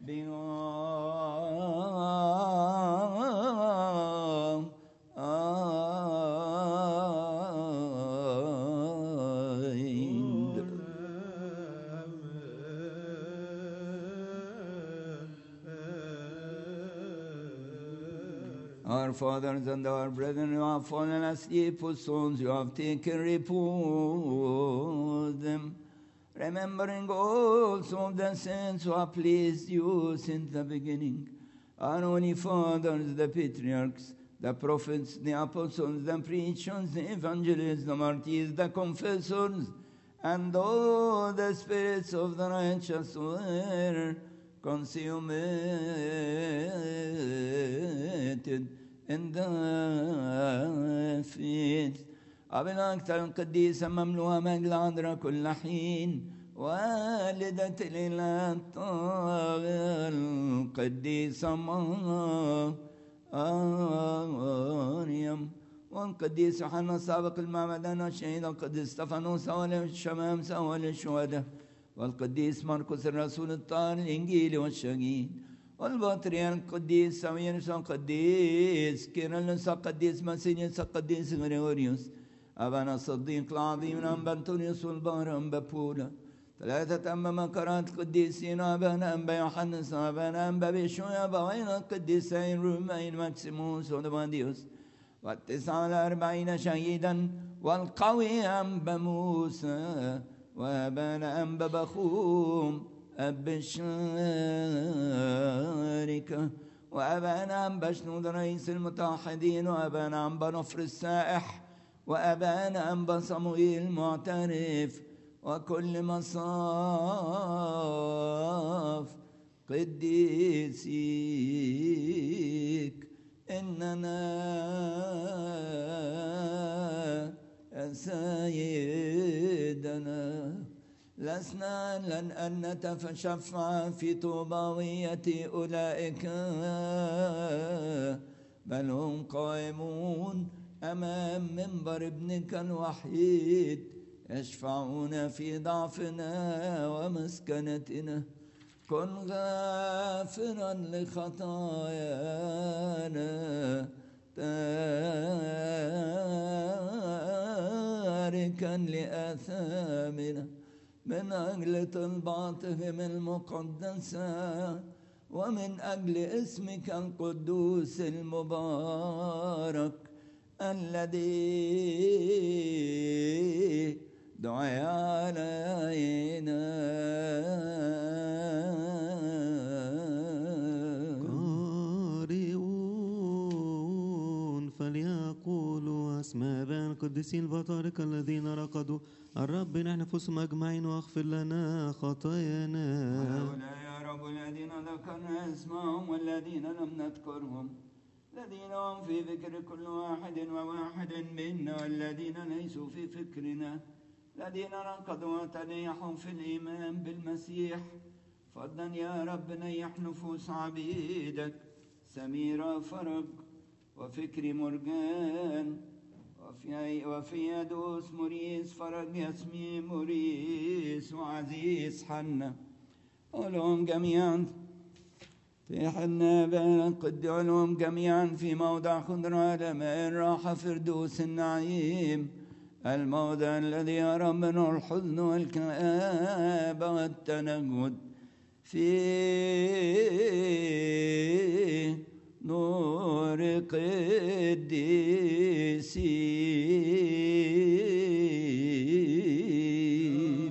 S1: behind. Our fathers and our brethren who have fallen asleep, whose souls you have taken, repose them, remembering also the saints who have pleased you since the beginning, our holy fathers, the patriarchs, the prophets, the apostles, the preachers, the evangelists, the martyrs, the confessors, and all the spirits of the righteous were consummated in the faith. أبناء القديسة مملوءة مجد العذراء كل حين والدة الإله الطاهرة القديسة مريم والقديس يوحنا السابق المعمدان والشهيد القديس استفانوس والشمامسة والشهداء والقديس مرقس الرسول الطاهر الإنجيلي والشهيد والبطريرك القديس ساويرس القديس كيرلس القديس ماسينيوس القديس غريغوريوس أبانا الصديق العظيم أنبا أنطونيوس والبار أنبا بولا ثلاثة أنبا مكرات القديسين أبانا أنبا يوحنس أبانا أنبا بيشويا أبوين القديسين رومين ماكسيموس ودماديوس والتسعة والأربعين شهيدا والقوي أنبا موسى وأبانا أنبا بخوم أب الشاركة وأبانا أنبا شنود رئيس المتوحدين وأبانا أنبا نفر السائح وأبانا أنبا صموئيل المعترف وكل مصاف قديسيك إننا يا سيدنا لسنا لن أن نتشفع في طوباوية أولئك بل هم قائمون أمام منبر ابنك الوحيد يشفعون في ضعفنا ومسكنتنا. كن غافرا لخطايانا تاركا لآثامنا من أجل طلباتهم المقدسة ومن أجل اسمك القدوس المبارك الذي دعي علينا.
S3: قارئون فليقولوا أسماء بين القديسين البطاركة الذين رقدوا الرب نحن نفوسهم أجمعين واغفر لنا خطايانا.
S1: هؤلاء يا رب الذين ذكرنا اسمهم والذين لم نذكرهم الذين هم في فكر كل واحد وواحد منا والذين ليسوا في فكرنا الذين رقدوا وتنيحوا في الإيمان بالمسيح. فضلا يا رب نيح نفوس عبيدك سميرة فرج وفكري مرجان وفي يدوس موريس فرج ياسمين موريس وعزيز حنا ولهم جميعا في حنا بين قدعهم جميعا في موضع خضراء لماء راحة فردوس النعيم الموضع الذي يرى منه الحزن والكآبة والتنجد في نور قديسي.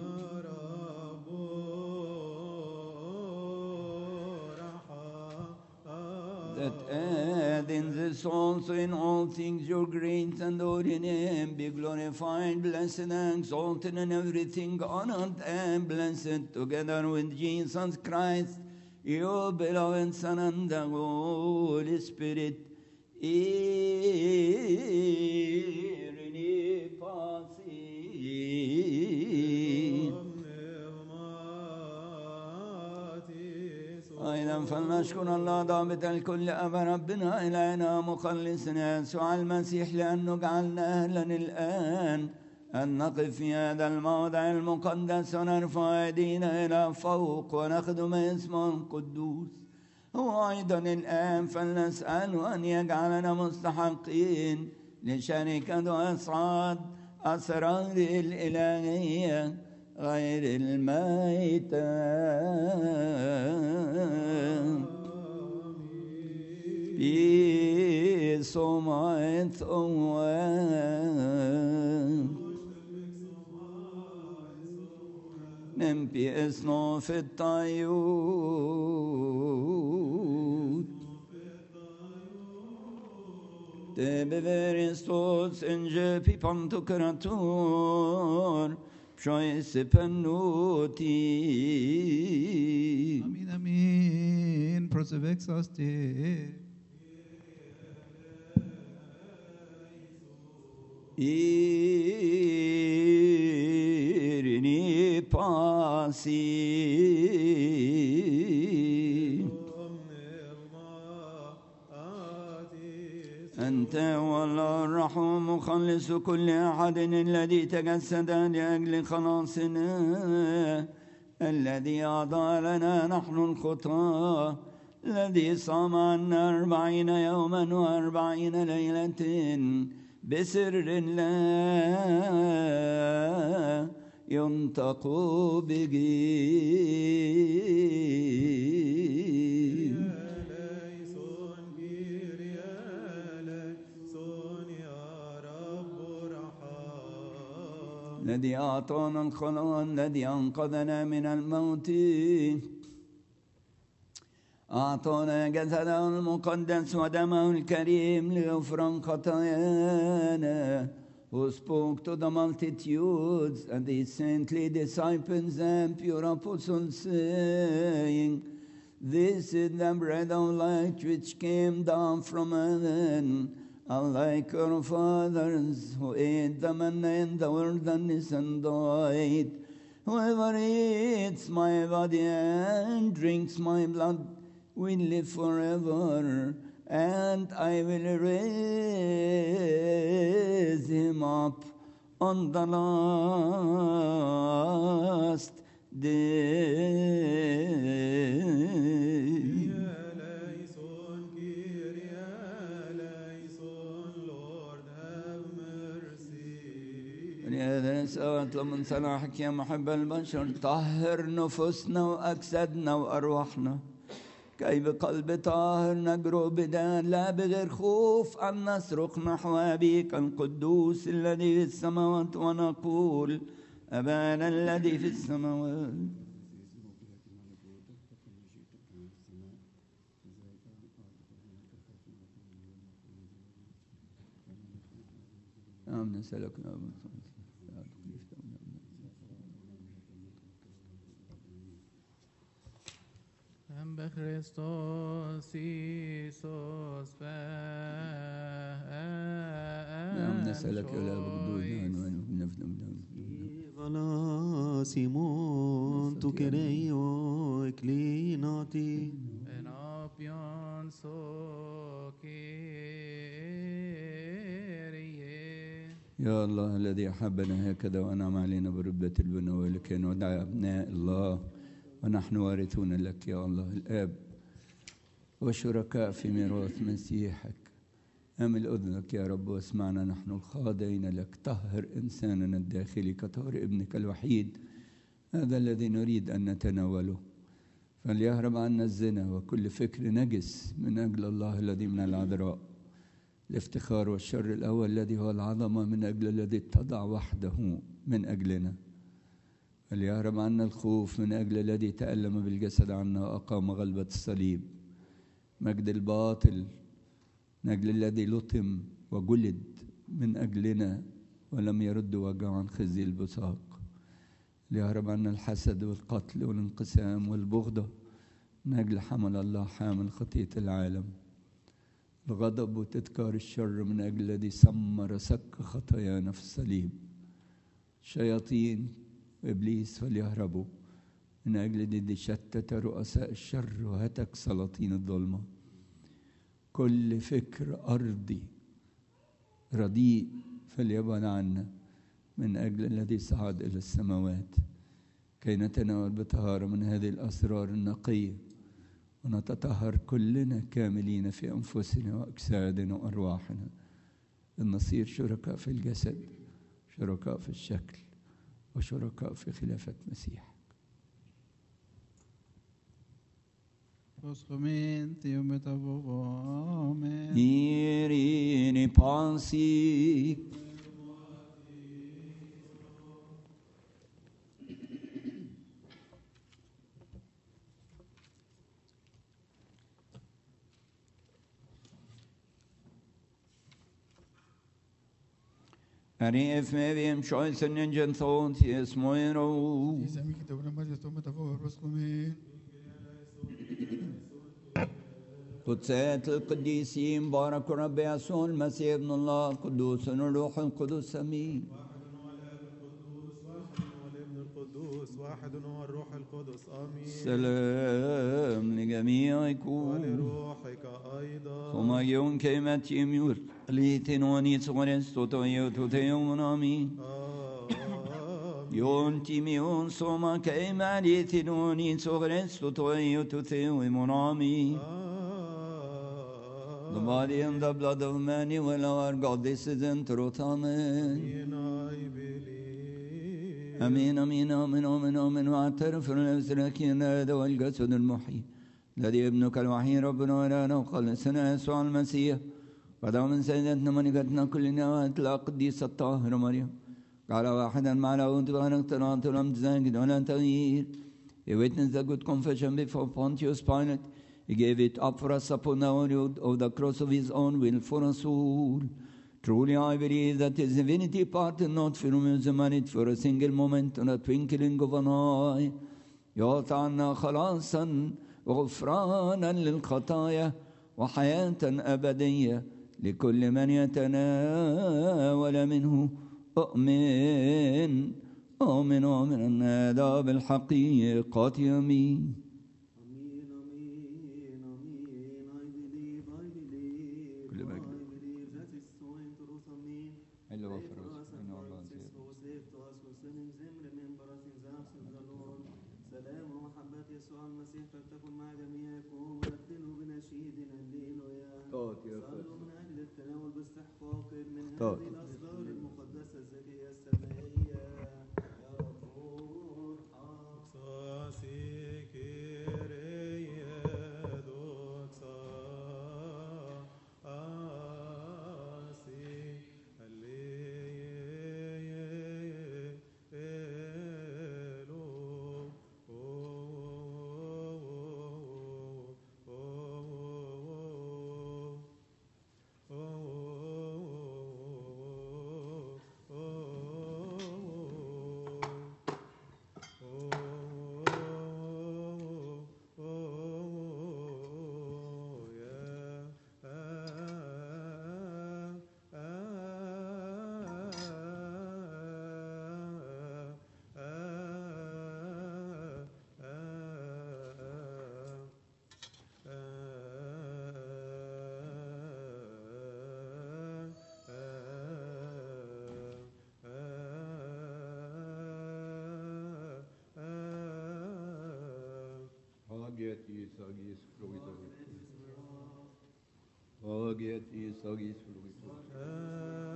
S1: That add in this also in all things your grace and holy name be glorified, blessed and exalted in everything, honored and blessed together with Jesus Christ, your beloved Son and the Holy Spirit. Irene Pasi. أيضا فلنشكر الله ضابط الكل أبا ربنا إلهنا مخلصنا يسوع المسيح لأنه جعلنا أهلا الآن أن نقف في هذا الموضع المقدس ونرفع أيدينا إلى فوق ونخدم اسمه القدوس. هو أيضا الآن فلنسأله أن يجعلنا مستحقين لشركة وإصعاد أسرار الإلهية غير الميتة بسمعة أوان نمبي اسنو في الطيوت تببرستوس انجي في بانتوكراتور بشويس بنوتي.
S5: Amin, amin. Prosevexaste.
S1: Irini Pasi. أنت والله الرحوم مخلص كل أحد الذي تجسد لأجل خلاصنا، الذي أعطى لنا نحن الخطاة، الذي صام عنا 40 يوما و40 ليلة بسر لا ينطق به. الذي أعطانا الخلاص، الذي أنقذنا من الموت، أعطانا جسده المقدس ودمه الكريم لغفران خطايانا. Who spoke to the multitudes and the saintly disciples and pure apostles, saying, This is the bread of life which came down from heaven. Unlike our fathers who ate the manna in the wilderness and died, whoever eats my body and drinks my blood will live forever, and I will raise him up on the last day. ولهذا نسأل من صلاحك يا محب البشر، طهر نفوسنا وأجسادنا وأرواحنا، كي بقلب طاهر نجرؤ بدان لا بغير خوف أن نصرخ نحو أبيك القدوس الذي في السماوات ونقول أبانا الذي في السماوات. نعم نسألك
S6: بخريستوس إيسوس
S1: نعم نسألك يا لا
S3: غلا سيمون تكريو إكليناتي
S6: إنابيان سوكيريه.
S1: يا الله الذي أحبنا هكذا وأنعم علينا بربة البنوة لكي ندعى أبناء الله ونحن وارثون لك يا الله الآب وشركاء في ميراث مسيحك. أمل أذنك يا رب واسمعنا نحن الخاضعين لك. طهر إنساننا الداخلي كطهر ابنك الوحيد، هذا الذي نريد أن نتناوله. فليهرب عنا الزنا وكل فكر نجس من أجل الله الذي من العذراء. الافتخار والشر الأول الذي هو العظمة من أجل الذي اتضع وحده من أجلنا. فليهرب عنا الخوف من أجل الذي تألم بالجسد عنا وأقام غلبة الصليب. مجد الباطل من أجل الذي لطم وجلد من أجلنا ولم يرد وجعه عن خزي البصاق. ليهرب عنا الحسد والقتل والانقسام والبغضة من أجل حمل الله حامل خطية العالم. الغضب وتذكار الشر من أجل الذي سمر سك خطايانا في الصليب. شياطين وإبليس فليهربوا من أجل الذي شتت رؤساء الشر وهتك سلاطين الظلمة. كل فكر أرضي رديء فليبعد عنا من أجل الذي صعد إلى السماوات، كي نتناول بطهارة من هذه الأسرار النقية ونتطهر كلنا كاملين في أنفسنا وأجسادنا وأرواحنا، لنصير شركاء في الجسد، شركاء في الشكل، وشركاء في خلافة مسيح. Irini Pansi. Ari efmevim choisen ingen thon ties moiro.
S2: Isami kitabuna mazi tome tavo roskumin.
S1: قدسات القديسين بارك رب يسوع المسيح ابن الله القدوس الروح القدس امين.
S4: والابن القدوس واحد هو الروح القدس آمين.
S1: سلام لجميعكم
S4: ولروحك أيضا.
S1: ثم يوم كلمة يميور ليتن ونيت ورستو تيوتو تيوم آمين. يوم تيميون ثم كلمة ليتن ونيت ورستو تيوتو تيوم آمين. The body and the blood of Emmanuel our God, this is in truth. Amen. Amen, amen, amen, amen, amen. واعترف لنفسك هذا والجسد المحيي الذي ابنك الوحيد ربنا ولانا وخلصنا يسوع المسيح ودعوا من سيدتنا ملكتنا كلنا واتلا قديسة الطاهرة مريم قال واحدا مع لاهوت ونقتنعت ولم تزاجد ولا تغيير. He witnessed the good confession before Pontius Pilate. He gave it up for us upon the wood of the cross of his own will for us all. Truly I believe that his divinity parted not from his humanity for a single moment and a twinkling of an eye. يعطى عنا خلاصا وغفرانا للخطايا وحياة أبدية لكل من يتناول منه. أؤمن أؤمن أؤمن هذا بالحقيقة. آمين. صاغيتي صاغي سلوكي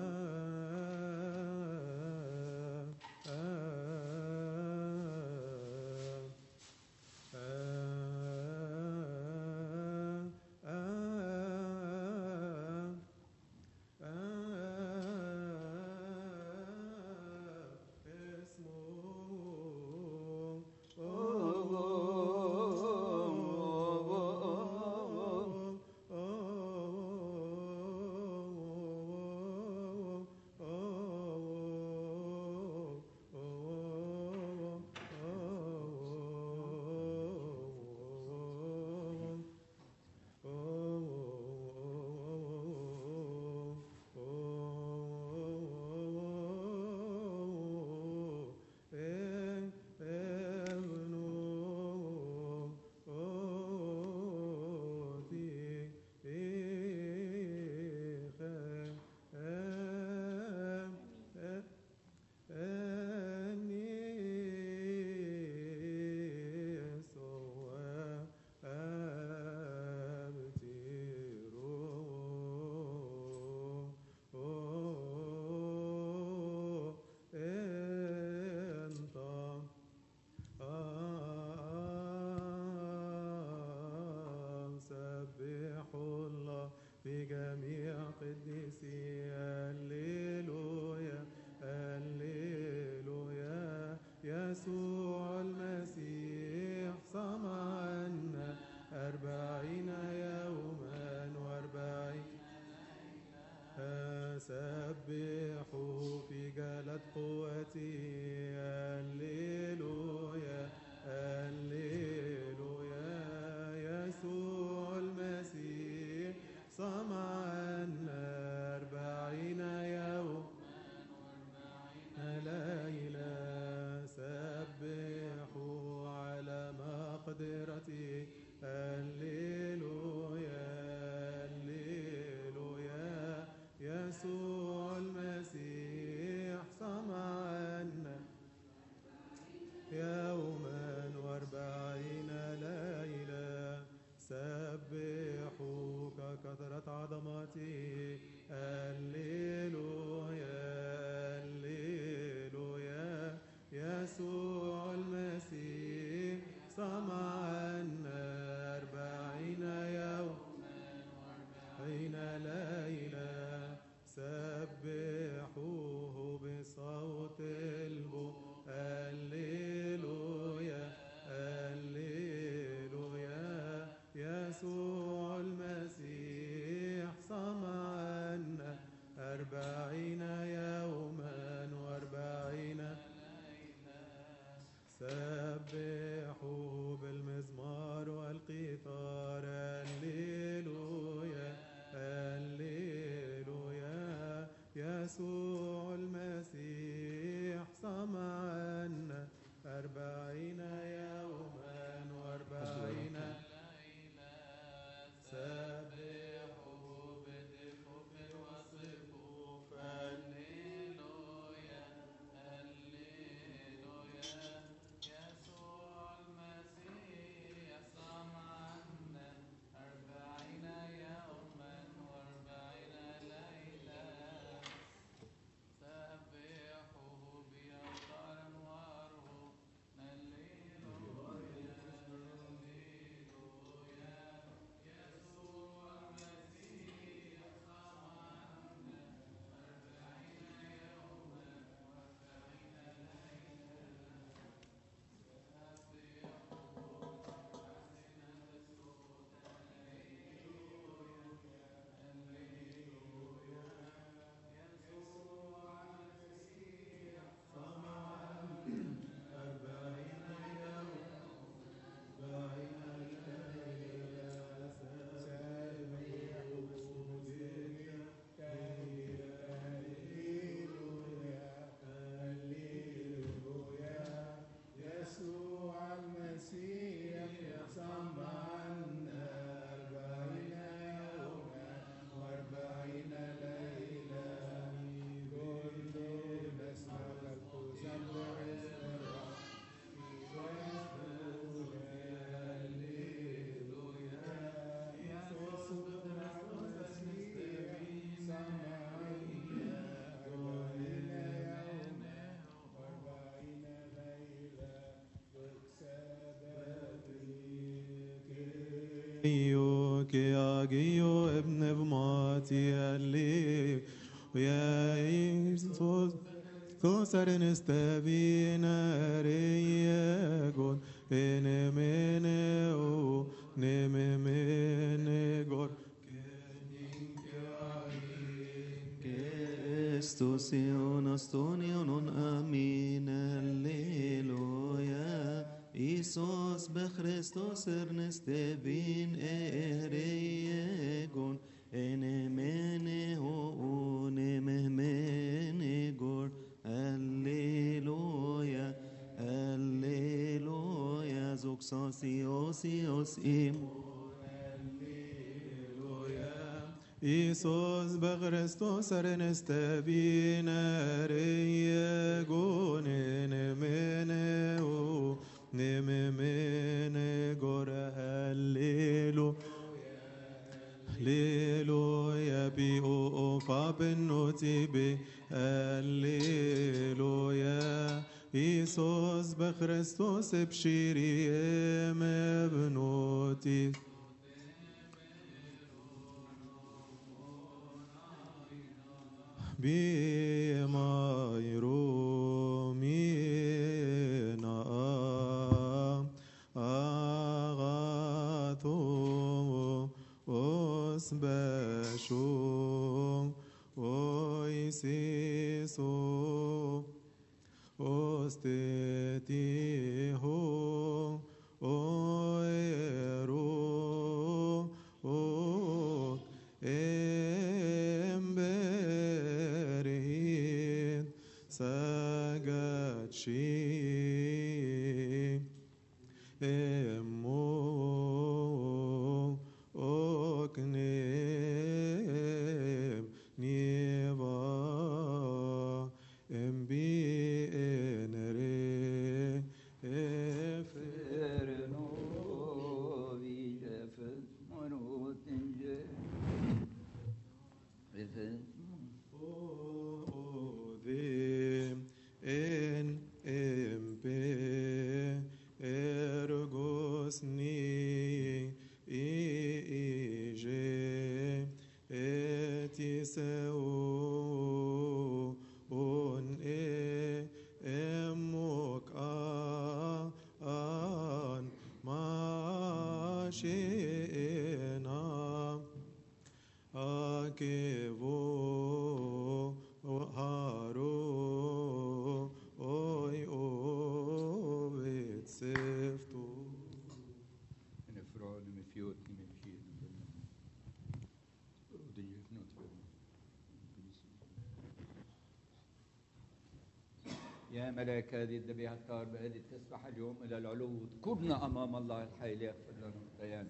S4: يسوع المسيح صام عنا 40 يوما و40 سبحوا في جلد قوتي هللويا هللويا يسوع المسيح صام عنا 40 يوم ليلة سبحوا على مقدرتي هللويا هللويا يسوع المسيح صام عنا Io che agio pneumati alli ويا إيسوس توسر نستبينا ريقون إنمينيو نممينيقور
S3: Christus Ion amin Alleluia Isos Christus ernestevin eriegon enemene ho nememene gor Alleluia Alleluia Zoxasios im
S4: Iisus بخريستوس ernestevina ريقون نمنه نممن قر هللو هللويا بي او فابنوتي بي هللويا إيسوس بخريستوس بشيري مبنوتي بما يرومينا أغاثو أسبشو أيسيسو أستيهو أيرو إمبرهين ساقاتشي إمو أكنيم نيبا إمبي إنري إفرنو Odem en empe ergos ni ije etiseo on emok an mashena akevo haro oy ovet sefto
S1: يا ملاك هذه الذبيحة الطاهرة هذه تسبح اليوم إلى العلو اذكرنا أمام الله الحي ليغفر لنا خطايانا.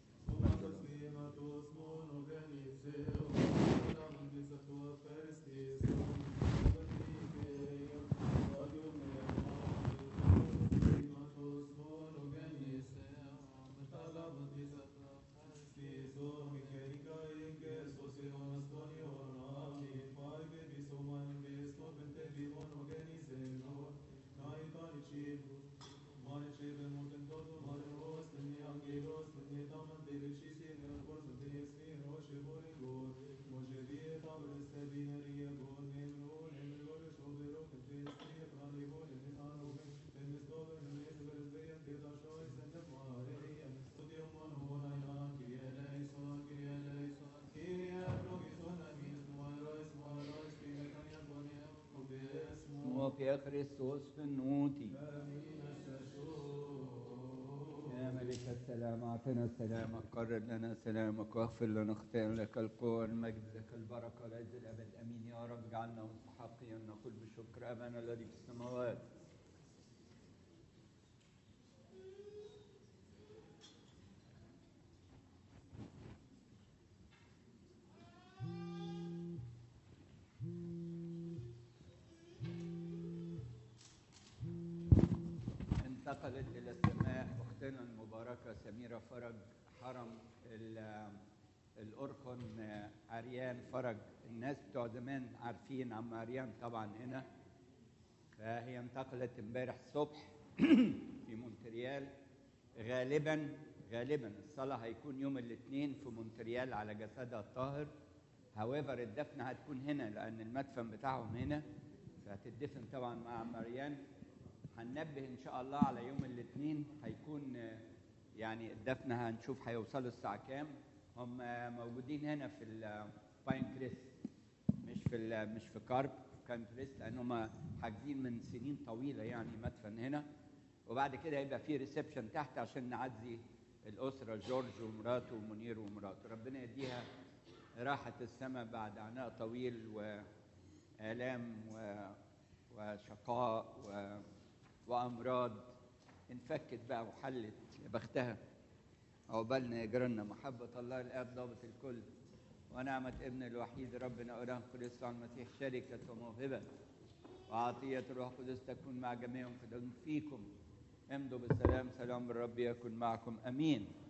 S1: وفي كريستوس في النوتي يا ملك السلام أعطنا السلام قرر لنا سلامك واغفر لنا خطايانا لك القوة المجد لك البركة لعز الأبد أمين يا رب اجعلنا مستحقين نقول بشكر أبانا الذي في السماوات. انتقلت إلى السماء أختنا المباركة سميرة فرج حرم الأرخن عريان فرج. الناس بتوع زمان عارفين عم عريان طبعا هنا، فهي انتقلت امبارح الصبح في مونتريال غالبا غالبا الصلاة هيكون يوم الاثنين في مونتريال على جسدها الطاهر. هاويفر الدفن هتكون هنا لأن المدفن بتاعهم هنا، فهتدفن طبعا مع مريان. هننبه إن شاء الله على يوم الاثنين هيكون يعني الدفن هنشوف هيوصلوا الساعة كام. هم موجودين هنا في الباين كريست، مش في كارب كان كريست، لأن هم حاجزين من سنين طويلة يعني مدفن هنا. وبعد كده هيبقى في ريسبشن تحت عشان نعزي الأسرة، جورج ومراته ومنير ومراته. ربنا يديها راحة السماء بعد عناء طويل وآلام وشقاء وأمراض انفكت بقى وحلت. يا بختها. عقبالنا يجرنا محبة الله الآب ضابط الكل ونعمة ابن الوحيد ربنا أولاه قدس عن المسيح شركة وموهبة وعطية الروح القدس تكون مع جميعهم فيكم. امضوا بالسلام، سلام الرب يكن معكم. امين.